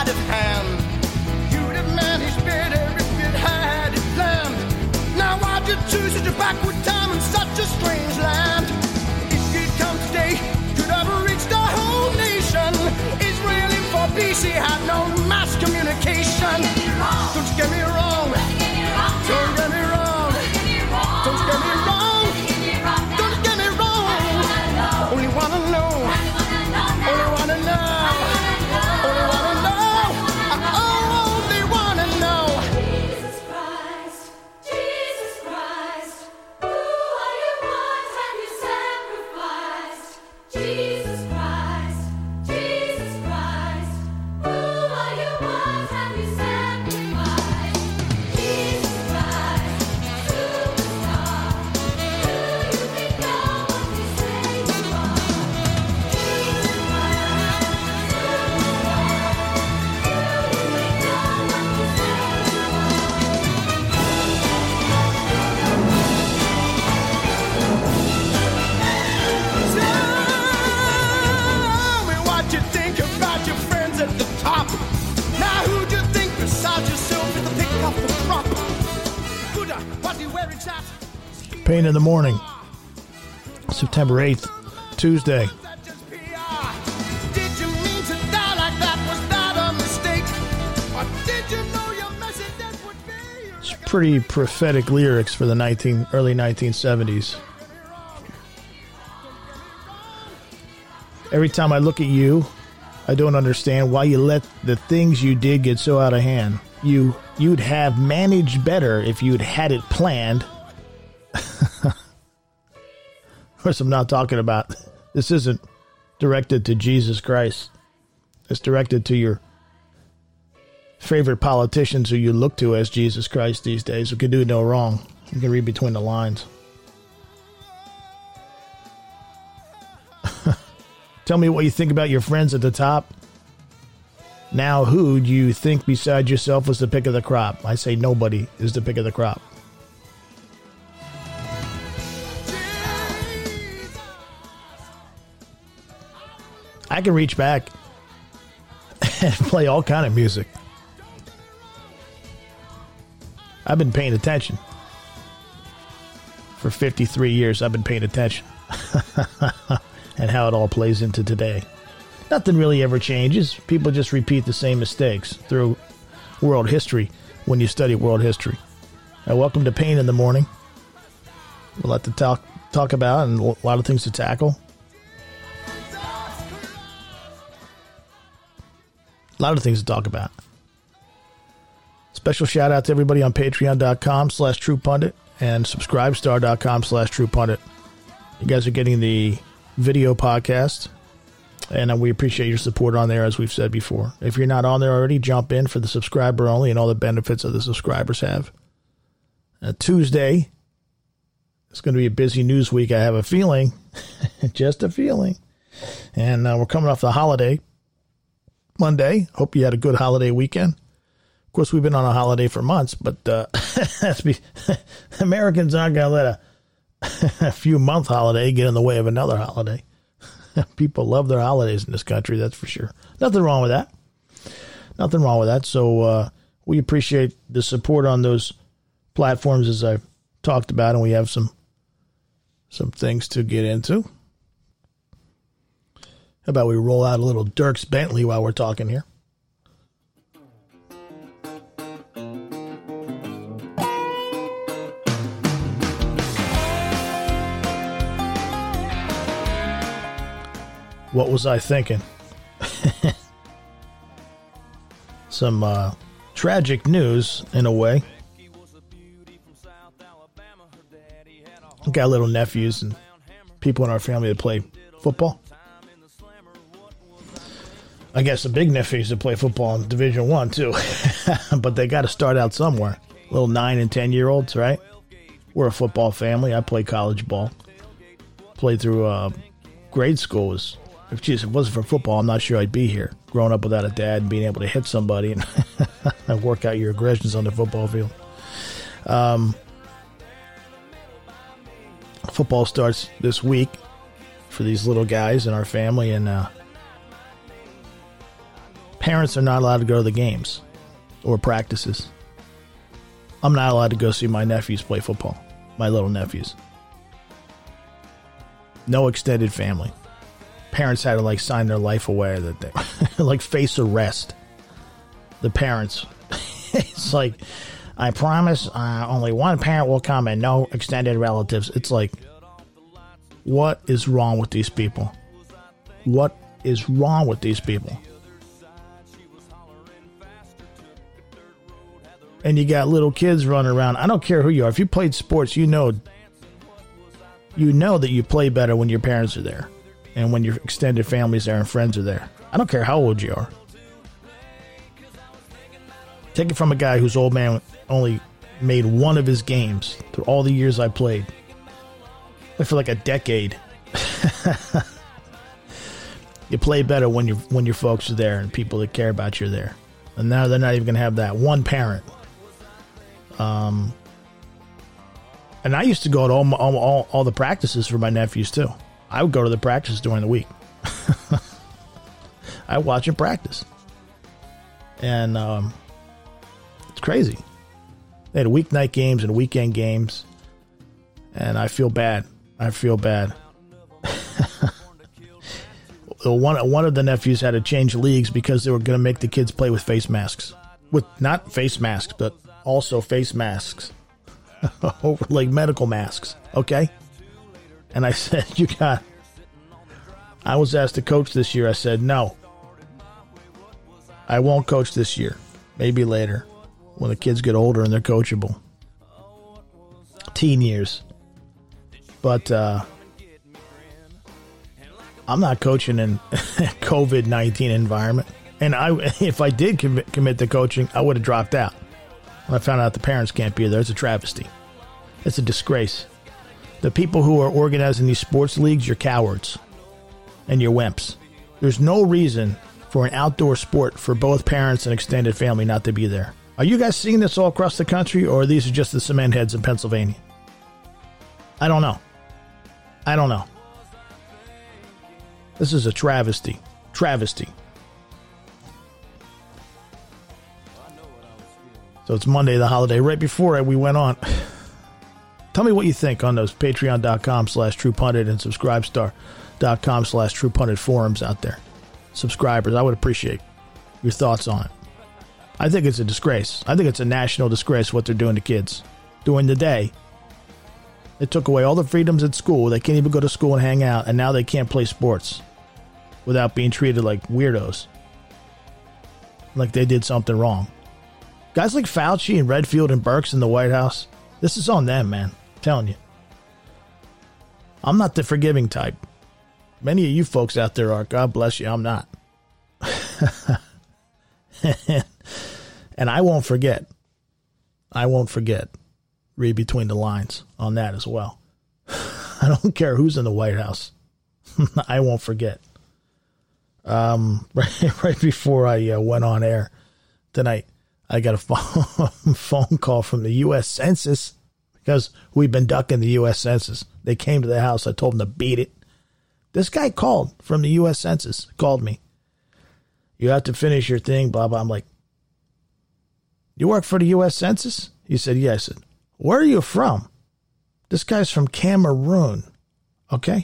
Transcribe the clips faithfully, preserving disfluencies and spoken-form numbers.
sleight of hand. You'd have managed better if you'd had it planned. Now why'd you choose such a backward time in such a strange land? If you'd come today, could have reached the whole nation. Israel for B C had no mass communication. Don't you get me wrong. Don't get me wrong. Don't you get me wrong. Don't you get me wrong. Only wanna know. Only wanna know. Only wanna know. Oh, only wanna know. Jesus Christ, Jesus Christ, who are you? What have you sacrificed? Jesus Christ, Jesus Christ, who are you? What have you sacrificed? Jesus Christ, superstar, do you become what you say you are? Jesus Christ, Tell me what you think about your friends at the top. Now who'd you think besides yourself is the pick of the crop? Good, uh, what do you wear exact? Pain in the Morning, September eighth, Tuesday. That just P R. Did you mean to die like that? Was that a mistake? Or did you know your message that would be? It's pretty prophetic lyrics for the nineteen early nineteen seventies. Every time I look at you, I don't understand why you let the things you did get so out of hand. You, you'd have managed better if you'd had it planned. Of course, I'm not talking about, this isn't directed to Jesus Christ. It's directed to your favorite politicians who you look to as Jesus Christ these days, who can do no wrong. You can read between the lines. Tell me what you think about your friends at the top. Now, who do you think beside yourself was the pick of the crop? I say nobody is the pick of the crop. I can reach back and play all kind of music. I've been paying attention. For fifty-three years, I've been paying attention. And how it all plays into today. Nothing really ever changes. People just repeat the same mistakes through world history when you study world history. Now, welcome to Pain in the Morning. We'll let to talk talk about and a lot of things to tackle. A lot of things to talk about. Special shout out to everybody on patreon.com slash true pundit and subscribestar.com slash true pundit. You guys are getting the video podcast, and we appreciate your support on there, as we've said before. If you're not on there already, jump in for the subscriber only and all the benefits that the subscribers have. Uh, Tuesday, it's going to be a busy news week, I have a feeling. Just a feeling. And uh, we're coming off the holiday Monday. Hope you had a good holiday weekend. Of course, we've been on a holiday for months, but uh, that's be, Americans aren't going to let a a few month holiday get in the way of another holiday. People love their holidays in this country, that's for sure. Nothing wrong with that. Nothing wrong with that. So uh, we appreciate the support on those platforms, as I've talked about, and we have some some things to get into. How about we roll out a little Dierks Bentley while we're talking here? What was I thinking? Some uh, tragic news, in a way. I've got little nephews and people in our family that play football. I guess the big nephews that play football in Division One too. But they got to start out somewhere. Little nine and ten year olds, right? We're a football family. I played college ball. Played through uh, grade school. Was If geez, it wasn't for football, I'm not sure I'd be here. Growing up without a dad and being able to hit somebody and work out your aggressions on the football field. Um, football starts this week for these little guys in our family, and uh, Parents are not allowed to go to the games or practices. I'm not allowed to go see my nephews play football. My little nephews. No extended family. Parents had to like sign their life away that they like face arrest. The parents. It's like, I promise uh, only one parent will come and no extended relatives. It's like, what is wrong with these people? What is wrong with these people? And you got little kids running around. I don't care who you are. If you played sports, you know, you know that you play better when your parents are there and when your extended families there and friends are there. I don't care how old you are. Take it from a guy whose old man only made one of his games through all the years I played. Like for like a decade. You play better when you when your folks are there and people that care about you are there. And now they're not even going to have that one parent. Um, and I used to go to all, my, all, all all the practices for my nephews too. I would go to the practice during the week. I watch them practice. And um, it's crazy. They had weeknight games and weekend games. And I feel bad. I feel bad. one, one of the nephews had to change leagues because they were going to make the kids play with face masks. With not face masks, but also face masks. Like medical masks. Okay? And I said, you got... I was asked to coach this year. I said, no. I won't coach this year. Maybe later. When the kids get older and they're coachable. Teen years. But uh, I'm not coaching in COVID nineteen environment. And I, if I did commit, commit to coaching, I would have dropped out. When I found out the parents can't be there, it's a travesty. It's a disgrace. The people who are organizing these sports leagues, you're cowards. And you're wimps. There's no reason for an outdoor sport for both parents and extended family not to be there. Are you guys seeing this all across the country, or are these just the cement heads in Pennsylvania? I don't know. I don't know. This is a travesty. Travesty. So it's Monday, the holiday. Right before we went on, tell me what you think on those patreon.com slash true pundit and subscribestar.com slash true pundit forums out there. Subscribers, I would appreciate your thoughts on it. I think it's a disgrace. I think it's a national disgrace what they're doing to kids. During the day, they took away all the freedoms at school. They can't even go to school and hang out, and now they can't play sports without being treated like weirdos. Like they did something wrong. Guys like Fauci and Redfield and Birx in the White House, this is on them, man. I'm telling you. I'm not the forgiving type. Many of you folks out there are. God bless you. I'm not. And I won't forget. I won't forget. Read between the lines on that as well. I don't care who's in the White House. I won't forget. Um, right, right before I uh, went on air tonight, I got a phone, phone call from the U S Census because we've been ducking the U S Census. They came to the house. I told them to beat it. This guy called from the U S Census, called me. You have to finish your thing, blah, blah. I'm like, you work for the U S Census? He said, yeah. I said, where are you from? This guy's from Cameroon. Okay.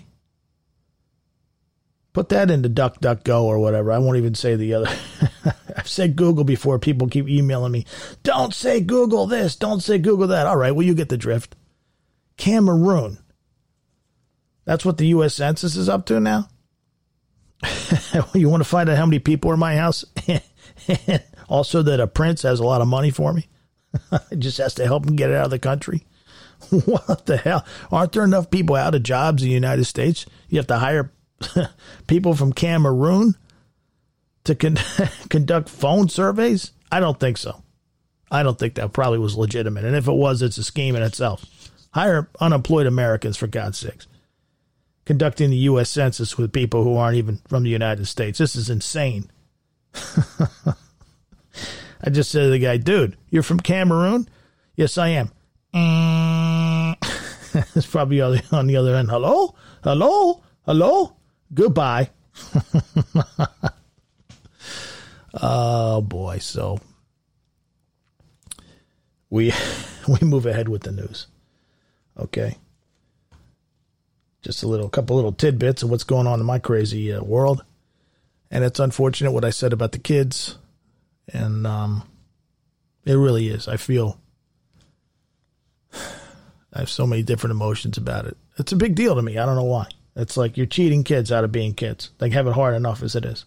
Put that into DuckDuckGo or whatever. I won't even say the other. I've said Google before. People keep emailing me. Don't say Google this. Don't say Google that. All right. Well, you get the drift. Cameroon. That's what the U S Census is up to now? You want to find out how many people are in my house? Also that a prince has a lot of money for me? Just has to help him get it out of the country? What the hell? Aren't there enough people out of jobs in the United States? You have to hire people from Cameroon to con- conduct phone surveys? I don't think so. I don't think that probably was legitimate. And if it was, it's a scheme in itself. Hire unemployed Americans, for God's sakes. Conducting the U S Census with people who aren't even from the United States. This is insane. I just said to the guy, dude, you're from Cameroon? Yes, I am. It's probably on the other end. Hello? Hello? Hello? Goodbye. uh, Oh, boy. So we we move ahead with the news. Okay. Just a little, couple little tidbits of what's going on in my crazy uh, world. And it's unfortunate what I said about the kids. And um, it really is. I feel I have so many different emotions about it. It's a big deal to me. I don't know why. It's like you're cheating kids out of being kids. They have it hard enough as it is.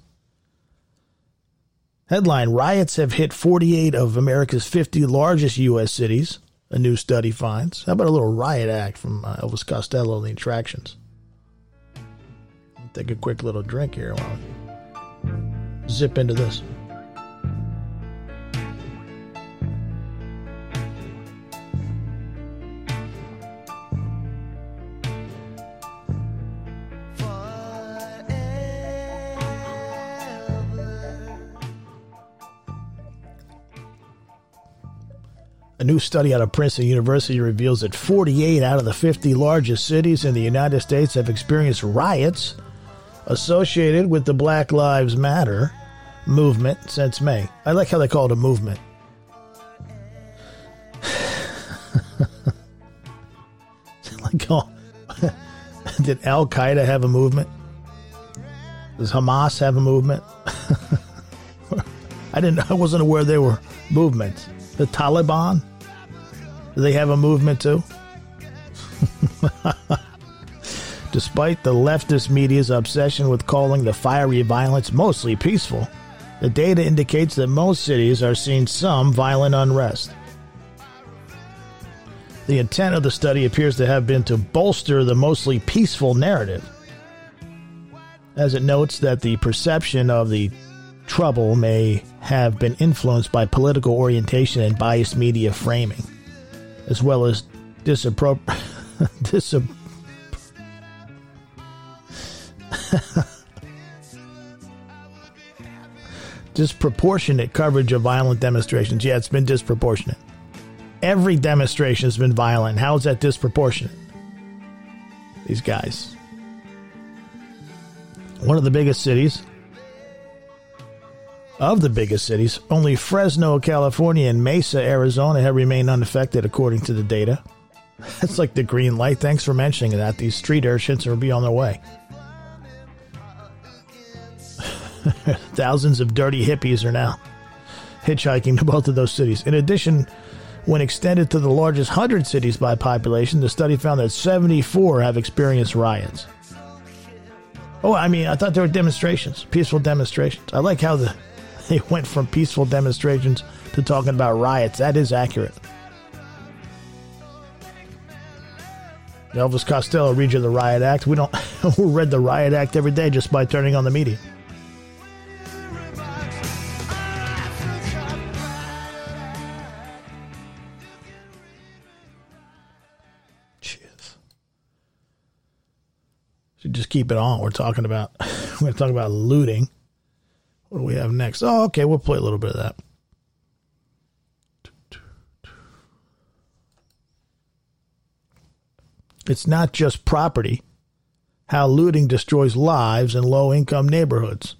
Headline, riots have hit forty-eight of America's fifty largest U S cities, a new study finds. How about a little riot act from uh, Elvis Costello and the Attractions? I'll take a quick little drink here while I zip into this. A new study out of Princeton University reveals that forty-eight out of the fifty largest cities in the United States have experienced riots associated with the Black Lives Matter movement since May. I like how they call it a movement. Like, oh, did Al Qaeda have a movement? Does Hamas have a movement? I didn't. I wasn't aware they were movements. The Taliban, do they have a movement too? Despite the leftist media's obsession with calling the fiery violence mostly peaceful, the data indicates that most cities are seeing some violent unrest. The intent of the study appears to have been to bolster the mostly peaceful narrative, as it notes that the perception of the trouble may have been influenced by political orientation and biased media framing, as well as disappropriate disap- disproportionate coverage of violent demonstrations. Yeah, it's been disproportionate. Every demonstration has been violent. How is that disproportionate? These guys. One of the biggest cities, of the biggest cities, only Fresno, California, and Mesa, Arizona have remained unaffected, according to the data. That's like the green light. Thanks for mentioning that. These street urchins will be on their way. Thousands of dirty hippies are now hitchhiking to both of those cities. In addition, when extended to the largest one hundred cities by population, the study found that seventy-four have experienced riots. Oh, I mean, I thought there were demonstrations, peaceful demonstrations. I like how the they went from peaceful demonstrations to talking about riots. That is accurate. Elvis Costello read you the Riot Act. We don't we read the Riot Act every day just by turning on the media. Jeez. Should just keep it on. We're talking about we're going to talk about looting. What do we have next? Oh, okay, we'll play a little bit of that. It's not just property. How looting destroys lives in low-income neighborhoods.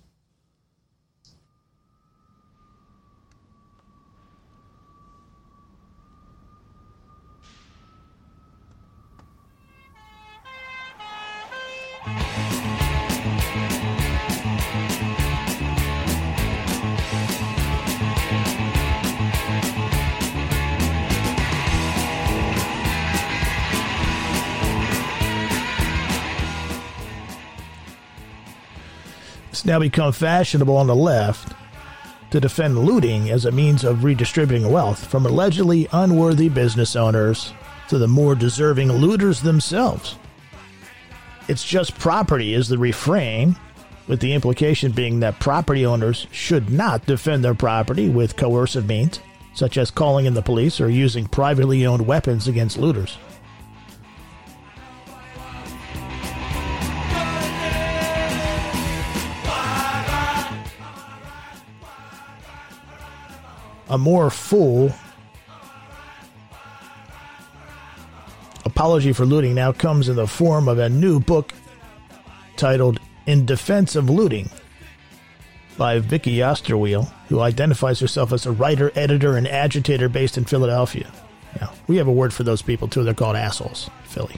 It's now become fashionable on the left to defend looting as a means of redistributing wealth from allegedly unworthy business owners to the more deserving looters themselves. It's just property is the refrain, with the implication being that property owners should not defend their property with coercive means, such as calling in the police or using privately owned weapons against looters. A more full apology for looting now comes in the form of a new book titled In Defense of Looting. by Vicky Osterweel, who identifies herself as a writer, editor, and agitator based in Philadelphia. Yeah, we have a word for those people, too. They're called assholes. Philly.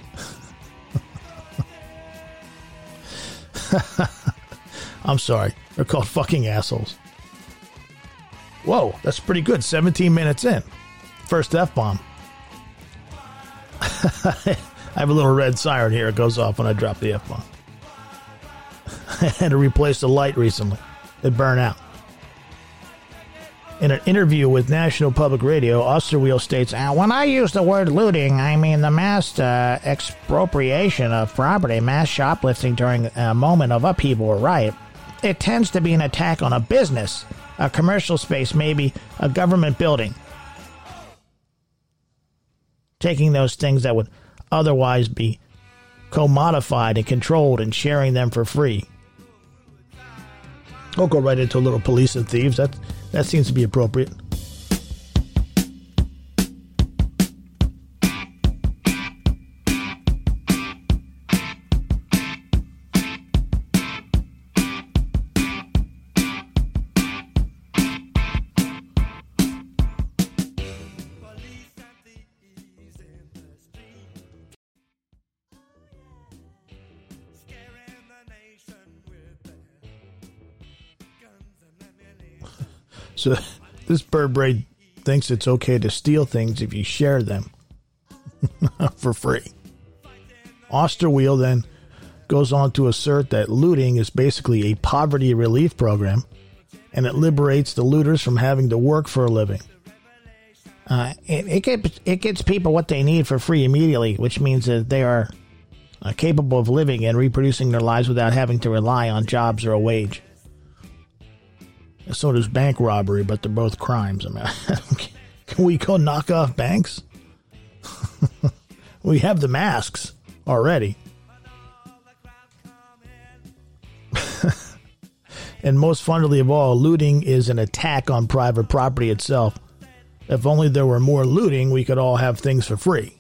I'm sorry. They're called fucking assholes. Whoa, that's pretty good. seventeen minutes in. First F-bomb. I have a little red siren here. It goes off when I drop the F-bomb. I had to replace the light recently. It burned out. In an interview with National Public Radio, Osterweel states, uh, when I use the word looting, I mean the mass uh, expropriation of property, mass shoplifting during a moment of upheaval or riot. It tends to be an attack on a business, a commercial space, maybe a government building. Taking those things that would otherwise be commodified and controlled and sharing them for free. I'll go right into a little police and thieves. That, that seems to be appropriate. So this bird brain thinks it's okay to steal things if you share them for free. Osterweel then goes on to assert that looting is basically a poverty relief program, and it liberates the looters from having to work for a living. Uh, it, it, gets, it gets people what they need for free immediately, which means that they are uh, capable of living and reproducing their lives without having to rely on jobs or a wage. So does bank robbery, but they're both crimes. I mean, can we go knock off banks? We have the masks already. And most funnily of all, looting is an attack on private property itself. If only there were more looting, we could all have things for free.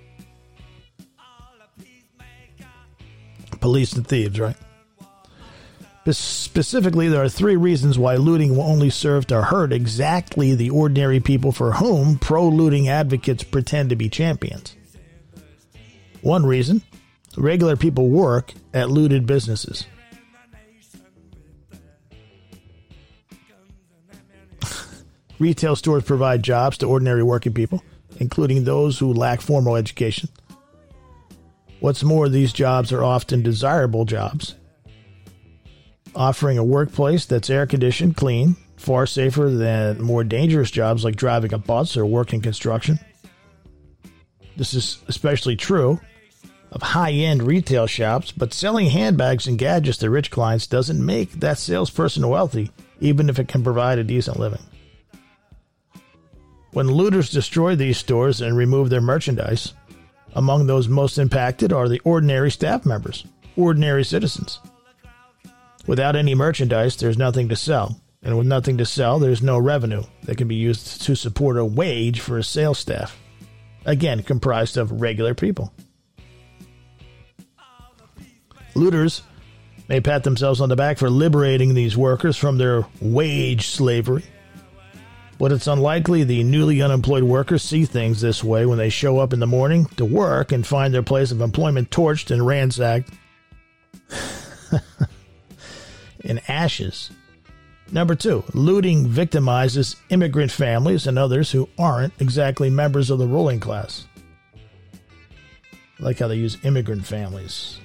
Police and thieves, right? Specifically, there are three reasons why looting will only serve to hurt exactly the ordinary people for whom pro-looting advocates pretend to be champions. One reason, regular people work at looted businesses. Retail stores provide jobs to ordinary working people, including those who lack formal education. What's more, these jobs are often desirable jobs, offering a workplace that's air-conditioned, clean, far safer than more dangerous jobs like driving a bus or working construction. This is especially true of high-end retail shops, but selling handbags and gadgets to rich clients doesn't make that salesperson wealthy, even if it can provide a decent living. When looters destroy these stores and remove their merchandise, among those most impacted are the ordinary staff members, ordinary citizens. Without any merchandise, there's nothing to sell. And with nothing to sell, there's no revenue that can be used to support a wage for a sales staff. Again, comprised of regular people. Looters may pat themselves on the back for liberating these workers from their wage slavery. But it's unlikely the newly unemployed workers see things this way when they show up in the morning to work and find their place of employment torched and ransacked in ashes. Number two, looting victimizes immigrant families and others who aren't exactly members of the ruling class. I like how they use immigrant families.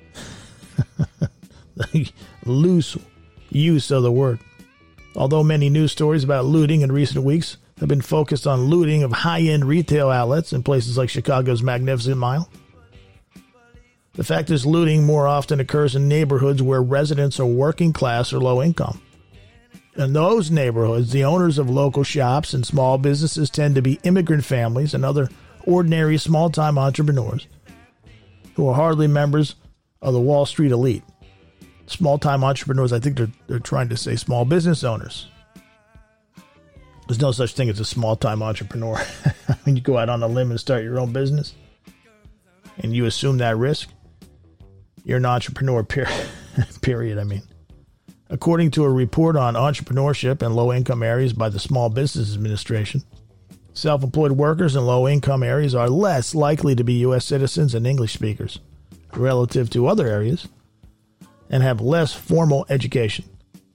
The loose use of the word. Although many news stories about looting in recent weeks have been focused on looting of high-end retail outlets in places like Chicago's Magnificent Mile, the fact is looting more often occurs in neighborhoods where residents are working class or low income. In those neighborhoods, the owners of local shops and small businesses tend to be immigrant families and other ordinary small-time entrepreneurs who are hardly members of the Wall Street elite. Small-time entrepreneurs, I think they're, they're trying to say small business owners. There's no such thing as a small-time entrepreneur. When you go out on a limb and start your own business and you assume that risk, you're an entrepreneur, period. period, I mean. According to a report on entrepreneurship in low-income areas by the Small Business Administration, self-employed workers in low-income areas are less likely to be U S citizens and English speakers relative to other areas and have less formal education.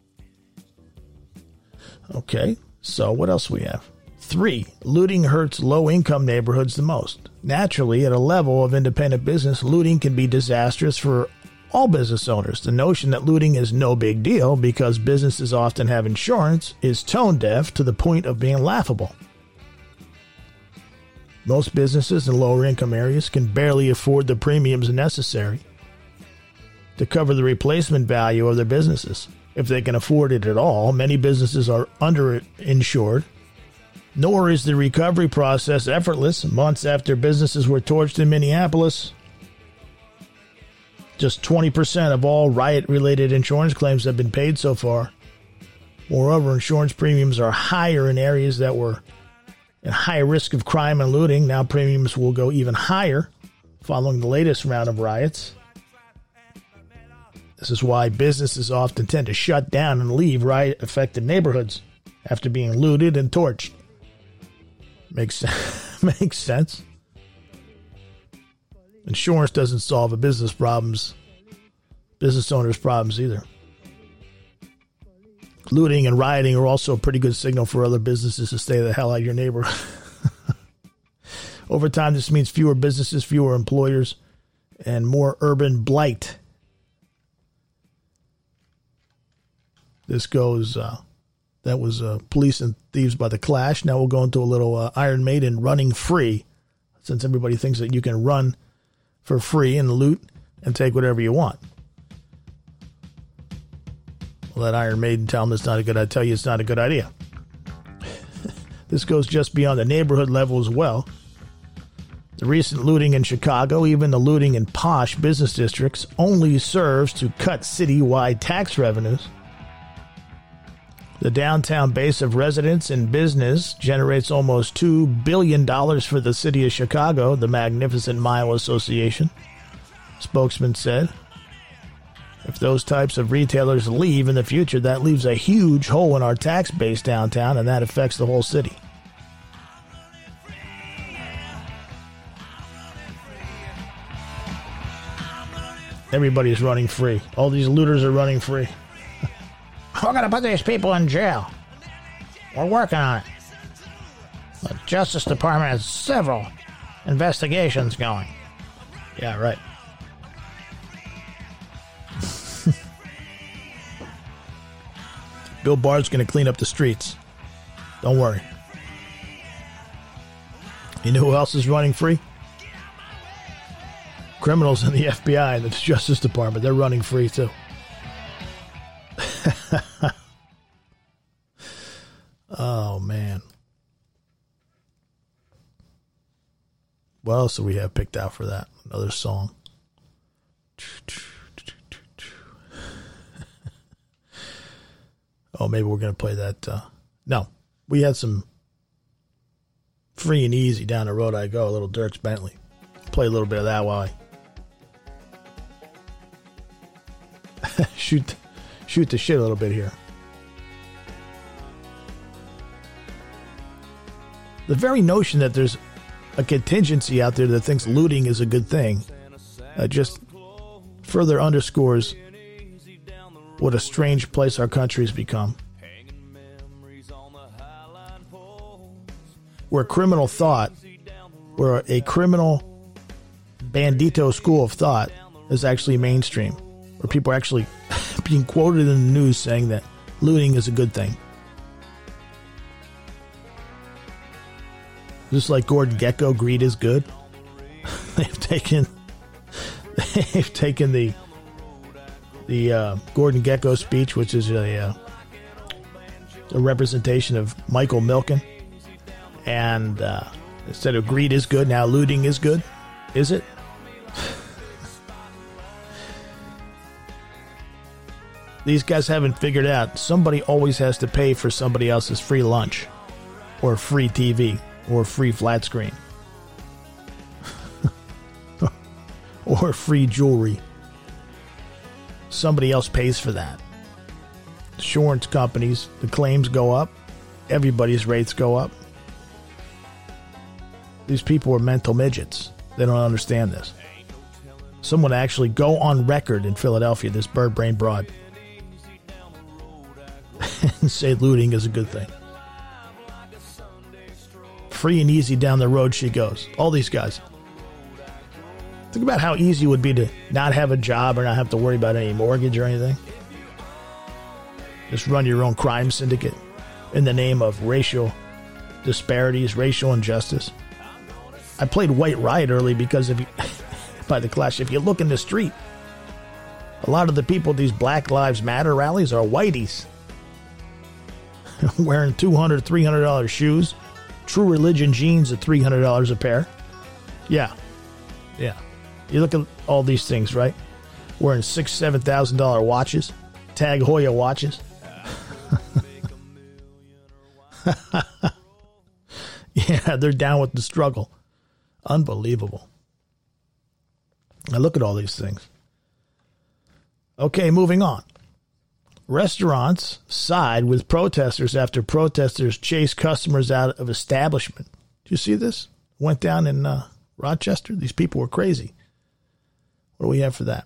Okay, so what else we have? Three, looting hurts low-income neighborhoods the most. Naturally, at a level of independent business, looting can be disastrous for all business owners. The notion that looting is no big deal because businesses often have insurance is tone deaf to the point of being laughable. Most businesses in lower income areas can barely afford the premiums necessary to cover the replacement value of their businesses. If they can afford it at all, many businesses are underinsured. Nor is the recovery process effortless. Months after businesses were torched in Minneapolis, just twenty percent of all riot-related insurance claims have been paid so far. Moreover, insurance premiums are higher in areas that were at high risk of crime and looting. Now premiums will go even higher following the latest round of riots. This is why businesses often tend to shut down and leave riot-affected neighborhoods after being looted and torched. Makes makes sense. Insurance doesn't solve a business problems, business owners' problems either. Looting and rioting are also a pretty good signal for other businesses to stay the hell out of your neighborhood. Over time, this means fewer businesses, fewer employers, and more urban blight. This goes... Uh, That was uh, Police and Thieves by The Clash. Now we'll go into a little uh, Iron Maiden, Running Free, since everybody thinks that you can run for free and loot and take whatever you want. Well, that Iron Maiden tell them it's not a good idea. I tell you it's not a good idea. This goes just beyond the neighborhood level as well. The recent looting in Chicago, even the looting in posh business districts, only serves to cut citywide tax revenues. The downtown base of residents and business generates almost two billion dollars for the city of Chicago, the Magnificent Mile Association spokesman said. If those types of retailers leave in the future, that leaves a huge hole in our tax base downtown, and that affects the whole city. Everybody's running free. All these looters are running free. We're going to put these people in jail. We're working on it. The Justice Department has several investigations going. Yeah, right. Bill Bard's going to clean up the streets. Don't worry. You know who else is running free? Criminals in the F B I and the Justice Department. They're running free, too. Oh, man. What else do we have picked out for that? Another song. Oh, maybe we're going to play that. Uh, no, we had some Free and Easy Down the Road I Go, a little Dierks Bentley. Play a little bit of that while I shoot, shoot the shit a little bit here. The very notion that there's a contingency out there that thinks looting is a good thing uh, just further underscores what a strange place our country has become. Where criminal thought, where a criminal bandito school of thought is actually mainstream. Where people are actually being quoted in the news saying that looting is a good thing. Just like Gordon Gekko, greed is good. they've taken, they've taken the the uh, Gordon Gekko speech, which is a uh, a representation of Michael Milken, and uh, instead of greed is good, now looting is good. Is it? These guys haven't figured out somebody always has to pay for somebody else's free lunch, or free T V. Or free flat screen. Or free jewelry. Somebody else pays for that. insurance companies, the claims go up. Everybody's rates go up. These people are mental midgets. They don't understand this. Someone actually go on record in Philadelphia, this bird brain broad, and say looting is a good thing. Free and easy down the road she goes. All these guys. Think about how easy it would be to not have a job or not have to worry about any mortgage or anything. Just run your own crime syndicate in the name of racial disparities, racial injustice. I played White Riot early because if you, by the Clash, if you look in the street, a lot of the people at these Black Lives Matter rallies are whiteys. Wearing two hundred dollars, three hundred dollars shoes. True Religion jeans at three hundred dollars a pair. Yeah. Yeah. You look at all these things, right? Wearing six thousand dollars, seven thousand dollars watches. Tag Heuer watches. Yeah, they're down with the struggle. Unbelievable. Now look at all these things. Okay, moving on. Restaurants side with protesters after protesters chase customers out of establishment. Did you see this? Went down in uh, Rochester. These people were crazy. What do we have for that?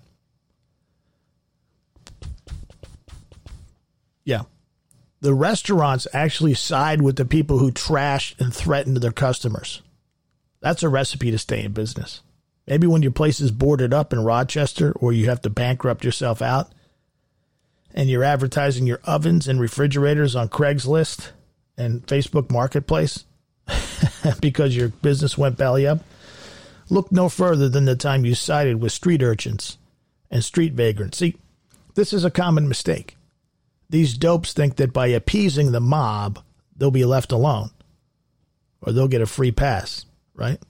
Yeah. The restaurants actually side with the people who trash and threaten their customers. That's a recipe to stay in business. Maybe when your place is boarded up in Rochester or you have to bankrupt yourself out and you're advertising your ovens and refrigerators on Craigslist and Facebook Marketplace because your business went belly up, look no further than the time you sided with street urchins and street vagrants. See, this is a common mistake. These dopes think that by appeasing the mob, they'll be left alone or they'll get a free pass, right?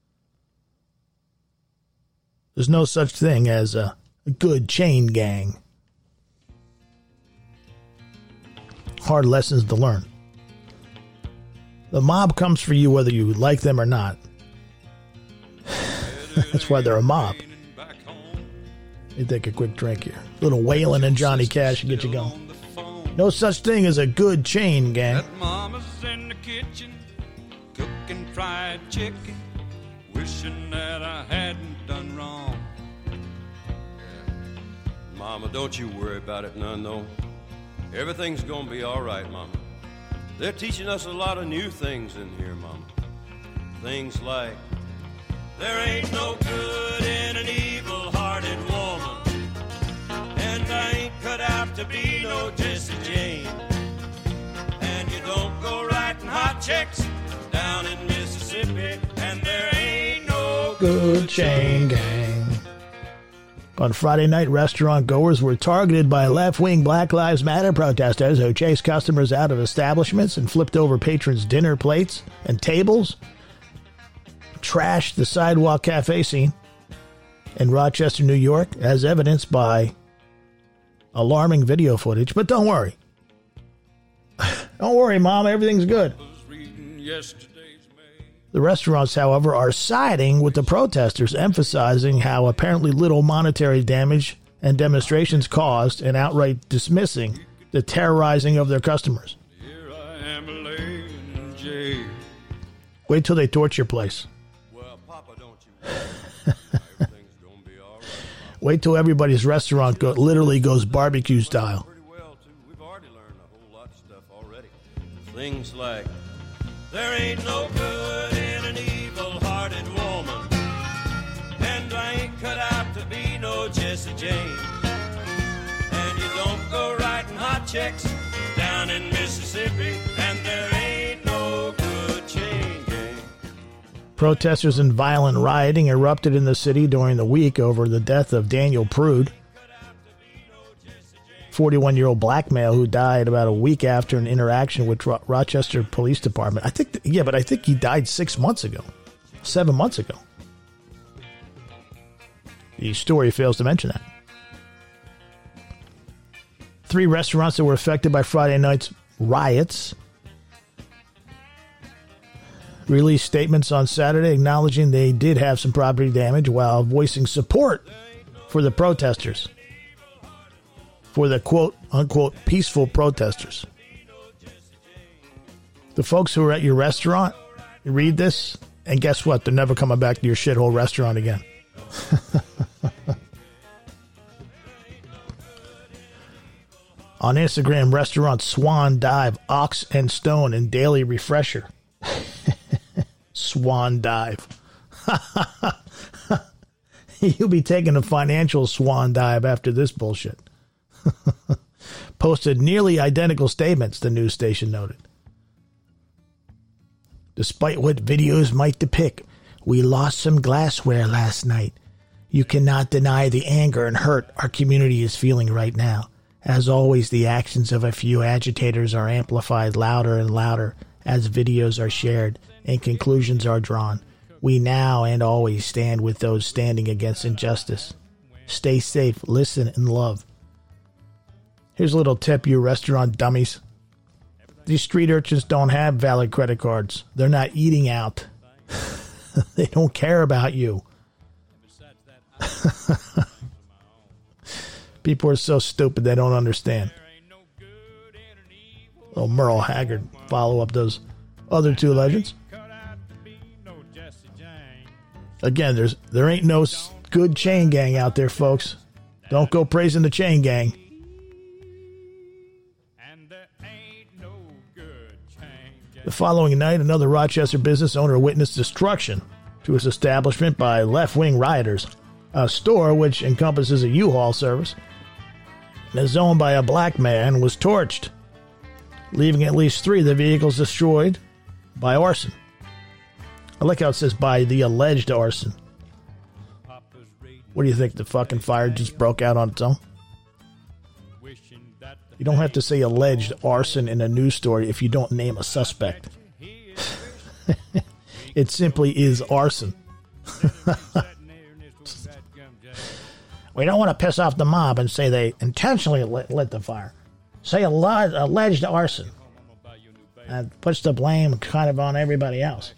There's no such thing as a good chain gang. Hard lessons to learn. The mob comes for you whether you like them or not. That's why they're a mob. Let me take a quick drink here. A little Waylon and Johnny Cash and get you going. No such thing as a good chain gang. That mama's in the kitchen cooking fried chicken, wishing that I hadn't done wrong. Yeah. Mama, don't you worry about it none, though. Everything's gonna be all right, Mama. They're teaching us a lot of new things in here, Mama. Things like, there ain't no good in an evil-hearted woman, and I ain't cut out to be no Jesse Jane. And you don't go writing hot checks down in Mississippi, and there ain't no good chain gang. On Friday night, restaurant goers were targeted by left-wing Black Lives Matter protesters who chased customers out of establishments and flipped over patrons' dinner plates and tables, trashed the sidewalk cafe scene in Rochester, New York, as evidenced by alarming video footage. But don't worry. Don't worry, Mom. Everything's good. The restaurants, however, are siding with the protesters, emphasizing how apparently little monetary damage and demonstrations caused and outright dismissing the terrorizing of their customers. Here I am laying in jail. Wait till they torch your place. well, Papa, don't you worry. Everything's gonna be all right. Wait till everybody's restaurant go, literally goes barbecue style. Pretty well, too. We've already learned a whole lot of stuff already. Things like, There ain't no good in an evil-hearted woman, and I ain't cut out to be no Jesse Jane. And you don't go writing hot checks down in Mississippi, and there ain't no good chain gang. Protesters and violent rioting erupted in the city during the week over the death of Daniel Prude, forty-one-year-old black male who died about a week after an interaction with Ro- Rochester Police Department. I think, th- yeah, but I think he died six months ago, seven months ago. The story fails to mention that. Three restaurants that were affected by Friday night's riots released statements on Saturday acknowledging they did have some property damage while voicing support for the protesters for the, quote, unquote, peaceful protesters. The folks who are at your restaurant, you read this, and guess what? They're never coming back to your shithole restaurant again. On Instagram, restaurant Swan Dive, Ox and Stone, and Daily Refresher. Swan Dive. You'll be taking a financial swan dive after this bullshit. Posted nearly identical statements, the news station noted. Despite what videos might depict, we lost some glassware last night. You cannot deny the anger and hurt our community is feeling right now. As always, the actions of a few agitators are amplified louder and louder as videos are shared and conclusions are drawn. We now and always stand with those standing against injustice. Stay safe, listen, and love. Here's a little tip, you restaurant dummies. These street urchins don't have valid credit cards. They're not eating out. They don't care about you. People are so stupid they don't understand. Oh, Merle Haggard follow up those other two legends. Again, there's there ain't no good chain gang out there, folks. Don't go praising the chain gang. The following night, another Rochester business owner witnessed destruction to his establishment by left-wing rioters. A store, which encompasses a U-Haul service, and is owned by a black man, was torched, leaving at least three of the vehicles destroyed by arson. I like how it says by the alleged arson. What do you think? The fucking fire just broke out on its own? You don't have to say alleged arson in a news story if you don't name a suspect. It simply is arson. We don't want to piss off the mob and say they intentionally lit, lit the fire. Say alleged, alleged arson. That puts the blame kind of on everybody else.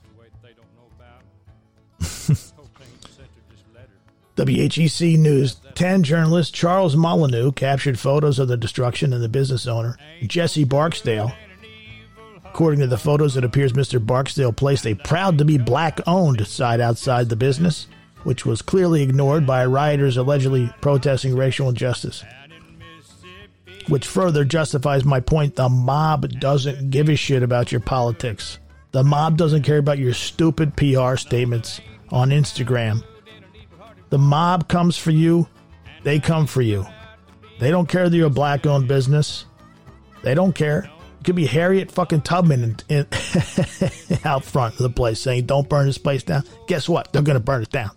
W H E C News ten journalist Charles Molyneux captured photos of the destruction and the business owner, Jesse Barksdale. According to the photos, it appears Mister Barksdale placed a proud-to-be black-owned sign outside the business, which was clearly ignored by rioters allegedly protesting racial injustice. Which further justifies my point, the mob doesn't give a shit about your politics. The mob doesn't care about your stupid P R statements on Instagram. The mob comes for you, they come for you. They don't care that you're a black-owned business. They don't care. It could be Harriet fucking Tubman in, in, out front of the place saying, don't burn this place down. Guess what? They're going to burn it down.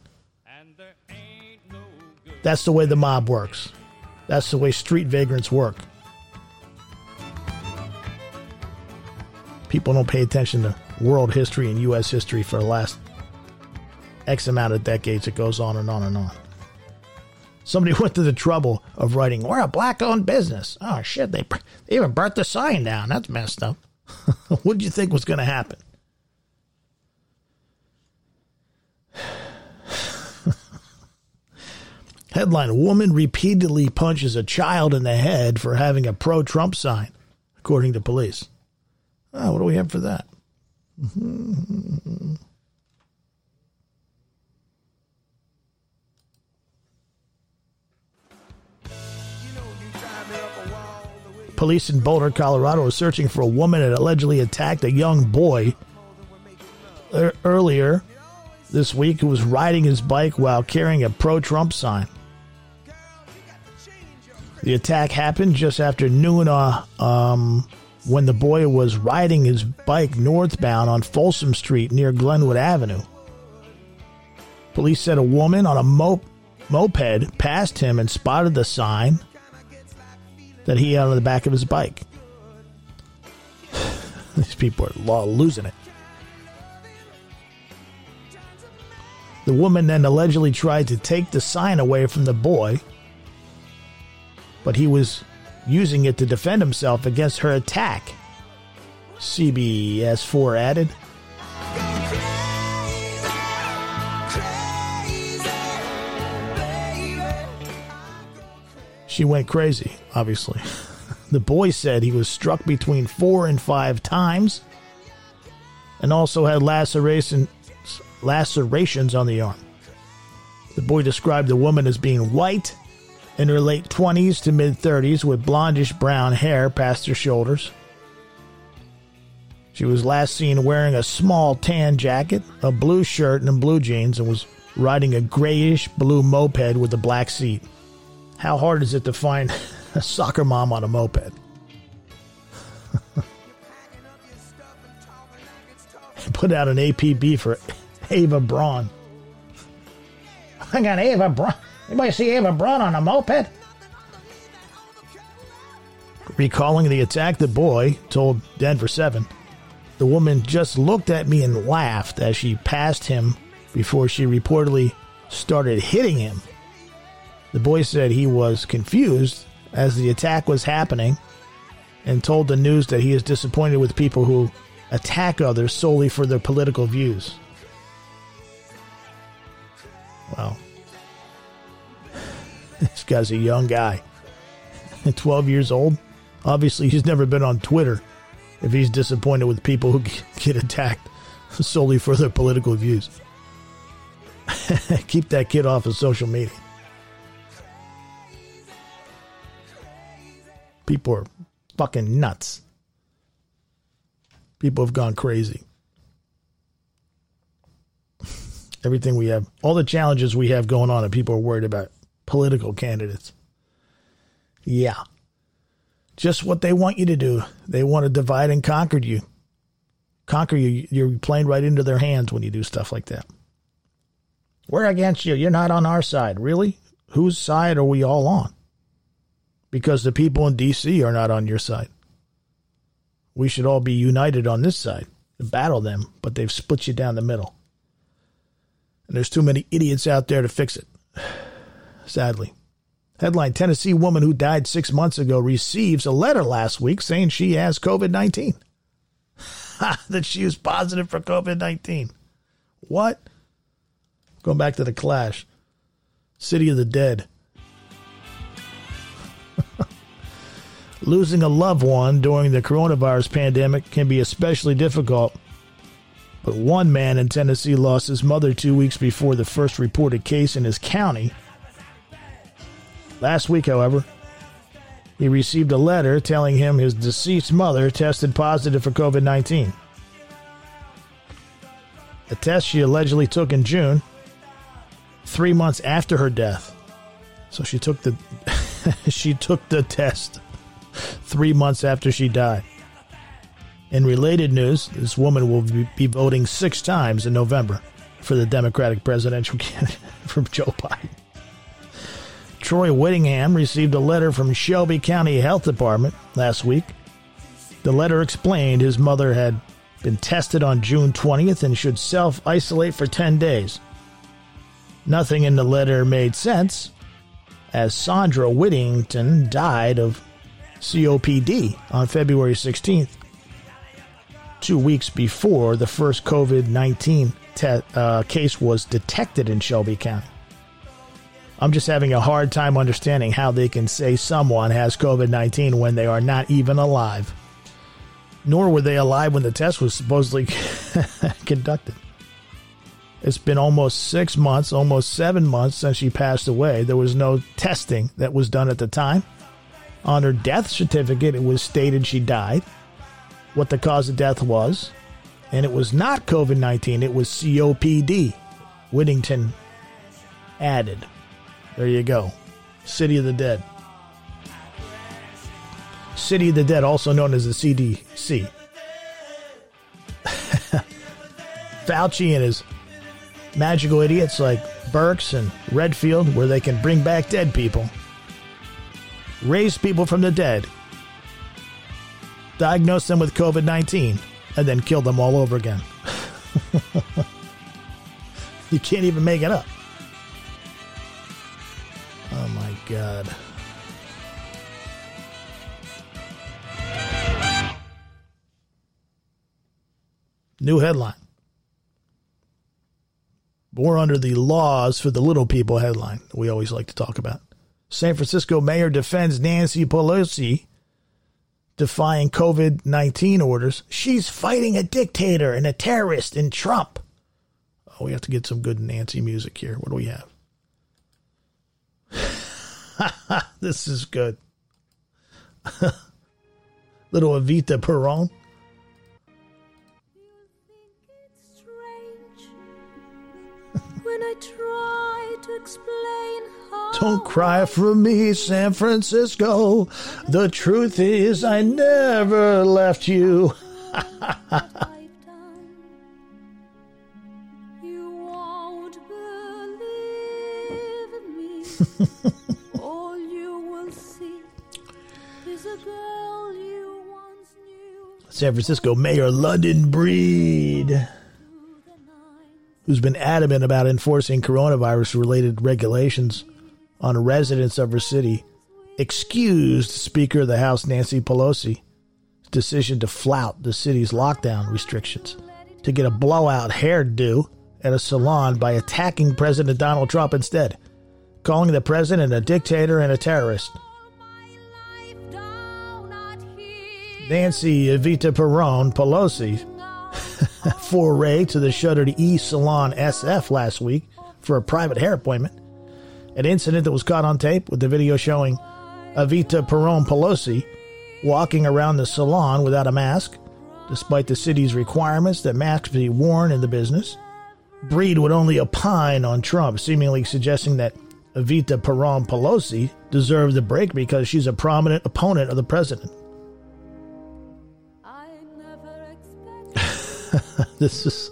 That's the way the mob works. That's the way street vagrants work. People don't pay attention to world history and U S history for the last X amount of decades. It goes on and on and on. Somebody went to the trouble of writing, we're a black-owned business. Oh, shit, they, they even burnt the sign down. That's messed up. What did you think was going to happen? Headline, woman repeatedly punches a child in the head for having a pro-Trump sign, according to police. Oh, what do we have for that? Mm-hmm. Police in Boulder, Colorado are searching for a woman that allegedly attacked a young boy er- earlier this week who was riding his bike while carrying a pro-Trump sign. The attack happened just after noon uh, um, when the boy was riding his bike northbound on Folsom Street near Glenwood Avenue. Police said a woman on a mo- moped passed him and spotted the sign that he had on the back of his bike. These people are losing it. The woman then allegedly tried to take the sign away from the boy, but he was using it to defend himself against her attack. C B S four added. She went crazy, obviously. The boy said he was struck between four and five times and also had laceration, lacerations on the arm. The boy described the woman as being white, in her late twenties to mid-thirties, with blondish brown hair past her shoulders. She was last seen wearing a small tan jacket, a blue shirt, and blue jeans, and was riding a grayish blue moped with a black seat. How hard is it to find a soccer mom on a moped? Put out an A P B for Ava Braun. I got Ava Braun. Anybody see Ava Braun on a moped? Recalling the attack, the boy told Denver seven, "The woman just looked at me and laughed as she passed him before she reportedly started hitting him." The boy said he was confused as the attack was happening and told the news that he is disappointed with people who attack others solely for their political views. Wow. This guy's a young guy. twelve years old. Obviously, he's never been on Twitter if he's disappointed with people who get attacked solely for their political views. Keep that kid off of social media. People are fucking nuts. People have gone crazy. Everything we have, all the challenges we have going on, and people are worried about political candidates. Yeah. Just what they want you to do. They want to divide and conquer you. Conquer you. You're playing right into their hands when you do stuff like that. We're against you. You're not on our side. Really? Whose side are we all on? Because the people in D C are not on your side. We should all be united on this side and battle them, but they've split you down the middle. And there's too many idiots out there to fix it. Sadly. Headline: Tennessee woman who died six months ago receives a letter last week saying she has COVID nineteen. That she was positive for COVID nineteen. What? Going back to the Clash. City of the Dead. Losing a loved one during the coronavirus pandemic can be especially difficult. But one man in Tennessee lost his mother two weeks before the first reported case in his county. Last week, however, he received a letter telling him his deceased mother tested positive for COVID nineteen. A test she allegedly took in June, three months after her death. So she took the she took the test three months after she died. In related news, this woman will be voting six times in November for the Democratic presidential candidate from Joe Biden. Troy Whittingham received a letter from Shelby County Health Department last week. The letter explained his mother had been tested on June twentieth and should self-isolate for ten days. Nothing in the letter made sense, as Sandra Whittington died of C O P D on February sixteenth, two weeks before the first COVID nineteen te- uh, case was detected in Shelby County. I'm just having a hard time understanding how they can say someone has COVID nineteen when they are not even alive. Nor were they alive when the test was supposedly conducted. It's been almost six months, almost seven months since she passed away. There was no testing that was done at the time. On her death certificate, it was stated she died, what the cause of death was, and it was not COVID nineteen, it was C O P D. Whittington added. There you go. City of the Dead. City of the Dead, also known as the C D C. Fauci and his magical idiots like Birx and Redfield, where they can bring back dead people, raise people from the dead, diagnose them with COVID nineteen, and then kill them all over again. You can't even make it up. Oh my God. New headline. War under the laws for the little people headline we always like to talk about. San Francisco mayor defends Nancy Pelosi defying COVID nineteen orders. She's fighting a dictator and a terrorist in Trump. Oh, we have to get some good Nancy music here. What do we have? This is good. Little Evita Peron. When I try to explain how Don't cry for me, San Francisco. The truth is I never left you. I've done, you won't believe me. All you will see is a girl you once knew. San Francisco Mayor London Breed, who's been adamant about enforcing coronavirus-related regulations on residents of her city, excused Speaker of the House Nancy Pelosi's decision to flout the city's lockdown restrictions to get a blowout hairdo at a salon by attacking President Donald Trump instead, calling the president a dictator and a terrorist. Nancy Evita Peron Pelosi foray to the shuttered E Salon S F last week for a private hair appointment, an incident that was caught on tape with the video showing Evita Peron Pelosi walking around the salon without a mask, despite the city's requirements that masks be worn in the business. Breed would only opine on Trump, seemingly suggesting that Evita Peron Pelosi deserved the break because she's a prominent opponent of the president. I never expected. This is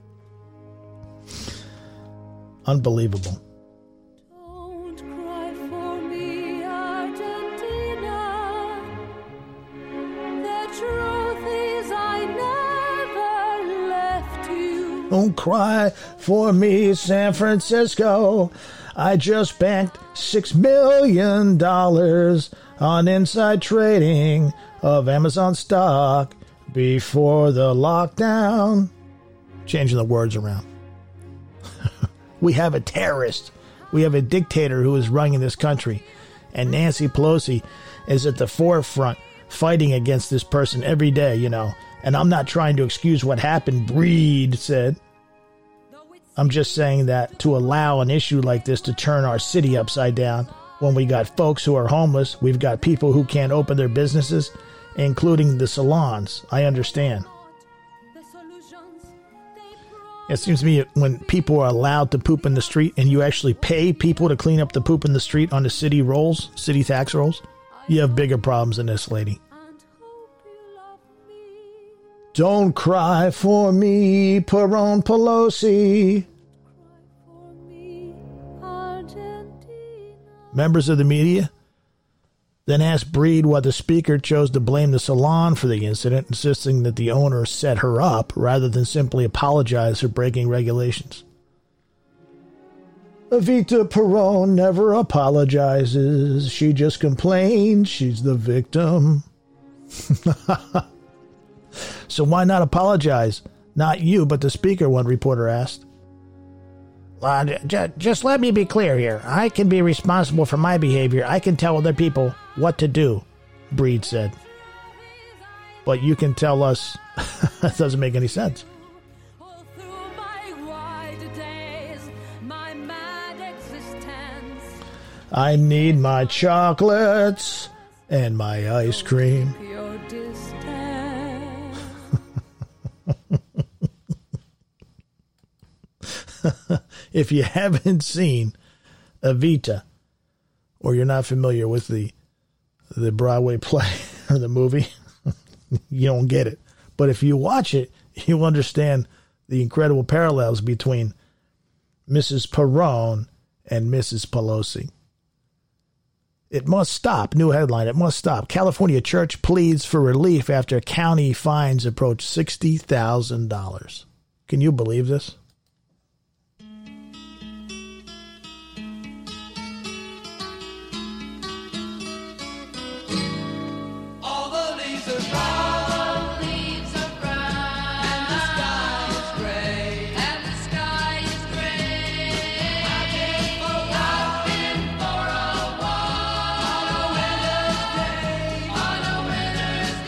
unbelievable. Don't cry for me, Argentina. The truth is I never left you. Don't cry for me, San Francisco. I just banked six million dollars on inside trading of Amazon stock before the lockdown. Changing the words around. We have a terrorist. We have a dictator who is running this country. And Nancy Pelosi is at the forefront fighting against this person every day, you know. And I'm not trying to excuse what happened, Breed said. I'm just saying that to allow an issue like this to turn our city upside down when we got folks who are homeless, we've got people who can't open their businesses, including the salons. I understand. The solutions they It seems to me when people are allowed to poop in the street and you actually pay people to clean up the poop in the street on the city rolls, city tax rolls, you have bigger problems than this lady. and hope you love me. Don't cry for me, Peron Pelosi. For me, Argentina. Members of the media then asked Breed why the speaker chose to blame the salon for the incident, insisting that the owner set her up rather than simply apologize for breaking regulations. Evita Peron never apologizes. She just complains she's the victim. So why not apologize? Not you, but the speaker, one reporter asked. Uh, j- just let me be clear here. I can be responsible for my behavior. I can tell other people what to do, Breed said. But you can tell us that doesn't make any sense. All through my wide days, my mad existence. I need my chocolates and my ice cream. Your distance. If you haven't seen Evita, or you're not familiar with the the Broadway play or the movie, you don't get it. But if you watch it, you'll understand the incredible parallels between Missus Peron and Missus Pelosi. It must stop. New headline. It must stop. California church pleads for relief after county fines approach sixty thousand dollars. Can you believe this? All the leaves are brown, Leaves are brown, and the sky is gray. and the sky is gray. I've been for a walk For a walk on a winter's day. on a winter's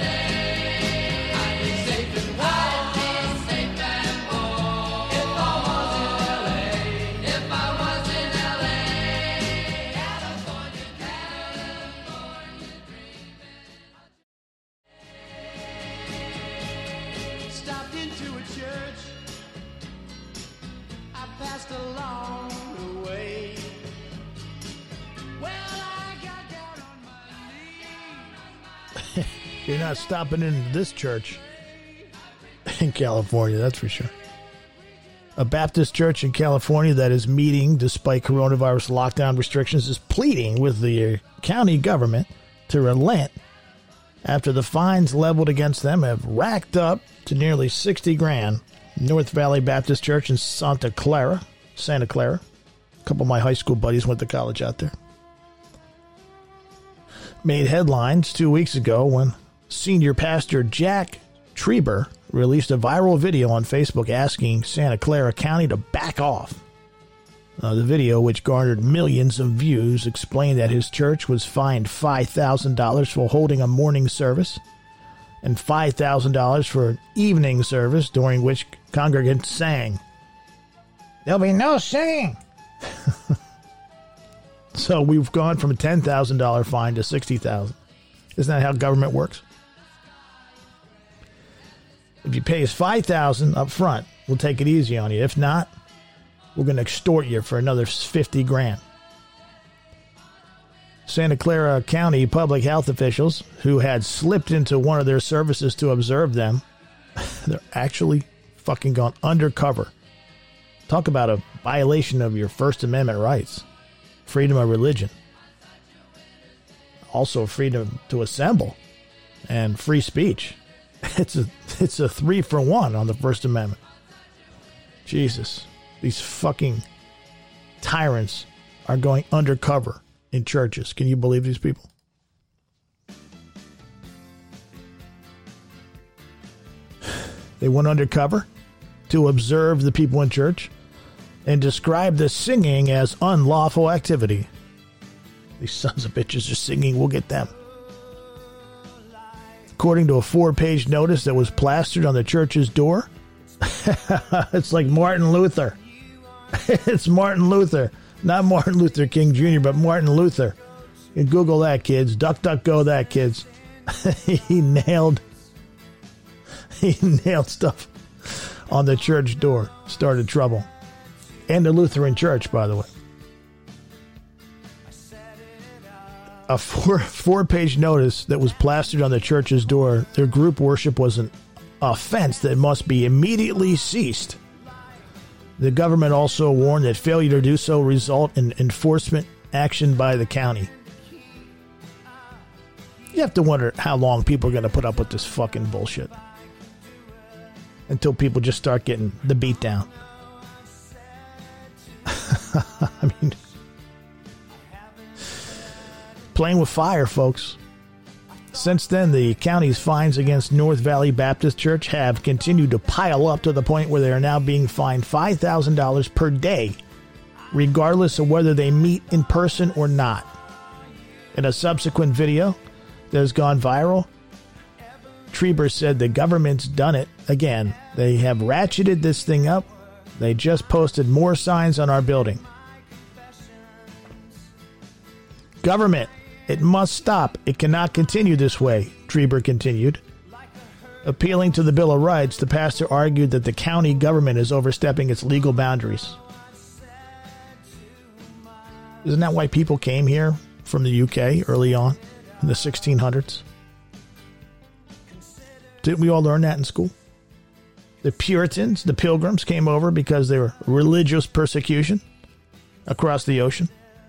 passed along the way. Well, I got down on my knees. You're not stopping in this church in California, that's for sure. A Baptist church in California that is meeting despite coronavirus lockdown restrictions is pleading with the county government to relent after the fines leveled against them have racked up to nearly sixty grand. North Valley Baptist Church in Santa Clara, Santa Clara. A couple of my high school buddies went to college out there. Made headlines two weeks ago when senior pastor Jack Trieber released a viral video on Facebook asking Santa Clara County to back off. Uh, the video, which garnered millions of views, explained that his church was fined five thousand dollars for holding a morning service and five thousand dollars for an evening service during which congregants sang. There'll be no singing. So we've gone from a ten thousand dollars fine to sixty thousand dollars. Isn't that how government works? If you pay us five thousand dollars up front, we'll take it easy on you. If not, we're going to extort you for another fifty grand. Santa Clara County public health officials who had slipped into one of their services to observe them, they're actually fucking gone undercover. Talk about a violation of your First Amendment rights. Freedom of religion. Also freedom to assemble and free speech. It's a it's a three for one on the First Amendment. Jesus. These fucking tyrants are going undercover in churches. Can you believe these people? They went undercover to observe the people in church and describe the singing as unlawful activity. These sons of bitches are singing, we'll get them. According to a four-page notice that was plastered on the church's door, it's like Martin Luther. It's Martin Luther. Not Martin Luther King Junior, but Martin Luther. You can Google that, kids. Duck, duck, go that, kids. he nailed, he nailed stuff on the church door. Started trouble. And the Lutheran church, by the way. A four, four-page notice that was plastered on the church's door. Their group worship was an offense that must be immediately ceased. The government also warned that failure to do so result in enforcement action by the county. You have to wonder how long people are going to put up with this fucking bullshit. Until people just start getting the beat down. I mean, playing with fire, folks. Since then, the county's fines against North Valley Baptist Church have continued to pile up to the point where they are now being fined five thousand dollars per day, regardless of whether they meet in person or not. In a subsequent video that has gone viral, Trieber said the government's done it again. They have ratcheted this thing up. They just posted more signs on our building. Government, it must stop. It cannot continue this way, Trieber continued. Appealing to the Bill of Rights, the pastor argued that the county government is overstepping its legal boundaries. Isn't that why people came here from the U K early on in the sixteen hundreds? Didn't we all learn that in school? The Puritans, the Pilgrims, came over because they were religious persecution across the ocean.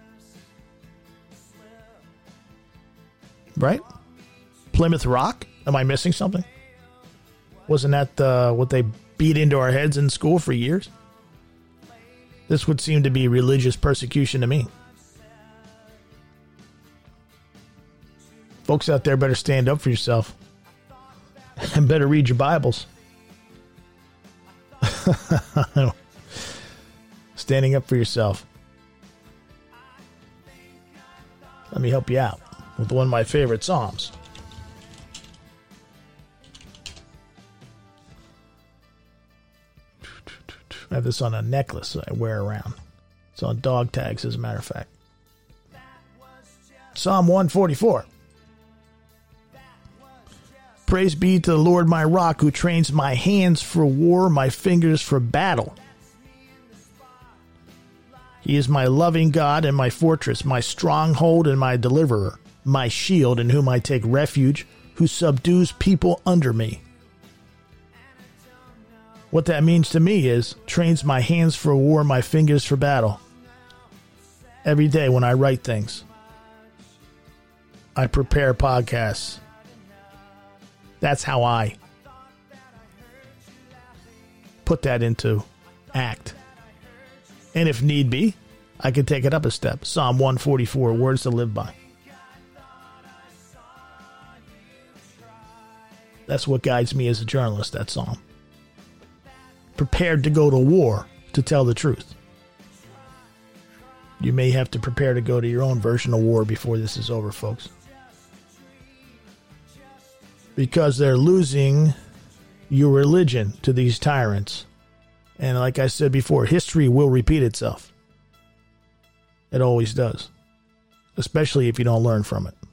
Right? Plymouth Rock? Am I missing something? Wasn't that uh, what they beat into our heads in school for years? This would seem to be religious persecution to me. Folks out there better stand up for yourself. And better read your Bibles. Standing up for yourself. Let me help you out with one of my favorite Psalms. I have this on a necklace that I wear around. It's on dog tags, as a matter of fact. Psalm one forty-four. Praise be to the Lord my rock, who trains my hands for war, my fingers for battle. He is my loving God and my fortress, my stronghold and my deliverer, my shield in whom I take refuge, who subdues people under me. What that means to me is trains my hands for war, my fingers for battle. Every day when I write things, I prepare podcasts. That's how I put that into act. And if need be, I could take it up a step. Psalm one forty-four, words to live by. That's what guides me as a journalist, that psalm. Prepared to go to war to tell the truth. You may have to prepare to go to your own version of war before this is over, folks. Because they're losing your religion to these tyrants. And like I said before, history will repeat itself. It always does. Especially if you don't learn from it.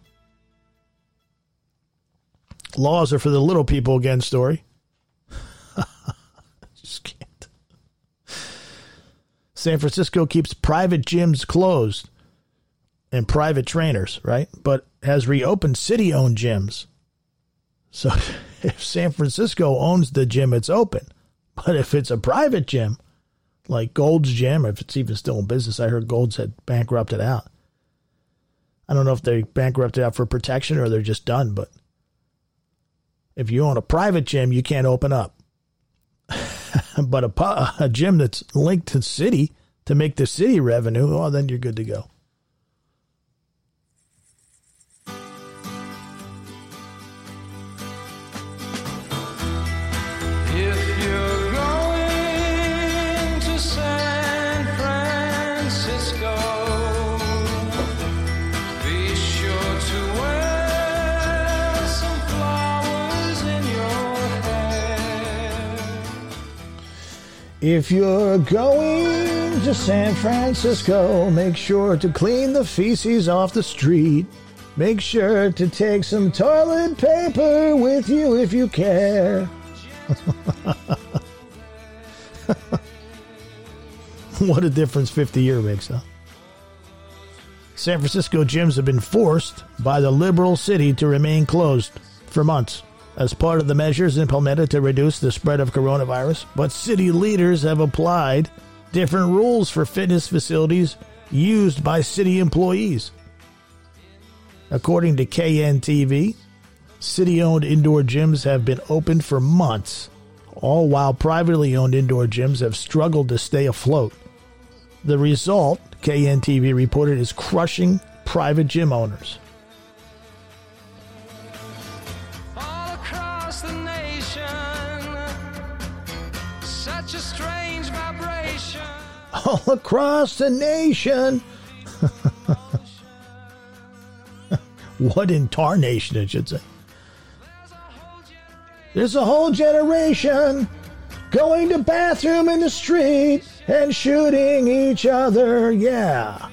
Laws are for the little people again, story. Just can't. San Francisco keeps private gyms closed and private trainers, right? But has reopened city-owned gyms. So if San Francisco owns the gym, it's open. But if it's a private gym, like Gold's Gym, if it's even still in business, I heard Gold's had bankrupted out. I don't know if they bankrupted out for protection or they're just done, but if you own a private gym, you can't open up. But a, a gym that's linked to the city to make the city revenue, oh, then you're good to go. If you're going to San Francisco, be sure to wear some flowers in your hair. If you're going to San Francisco, make sure to clean the feces off the street. Make sure to take some toilet paper with you if you care. What a difference fifty years makes, huh? San Francisco gyms have been forced by the liberal city to remain closed for months as part of the measures implemented to reduce the spread of coronavirus. But city leaders have applied different rules for fitness facilities used by city employees. According to K N T V, city-owned indoor gyms have been open for months, all while privately owned indoor gyms have struggled to stay afloat. The result, K N T V reported, is crushing private gym owners. All across the nation, such a strange vibration. All across the nation. What in tarnation, it should say. There's a whole generation going to bathroom in the street and shooting each other. Yeah.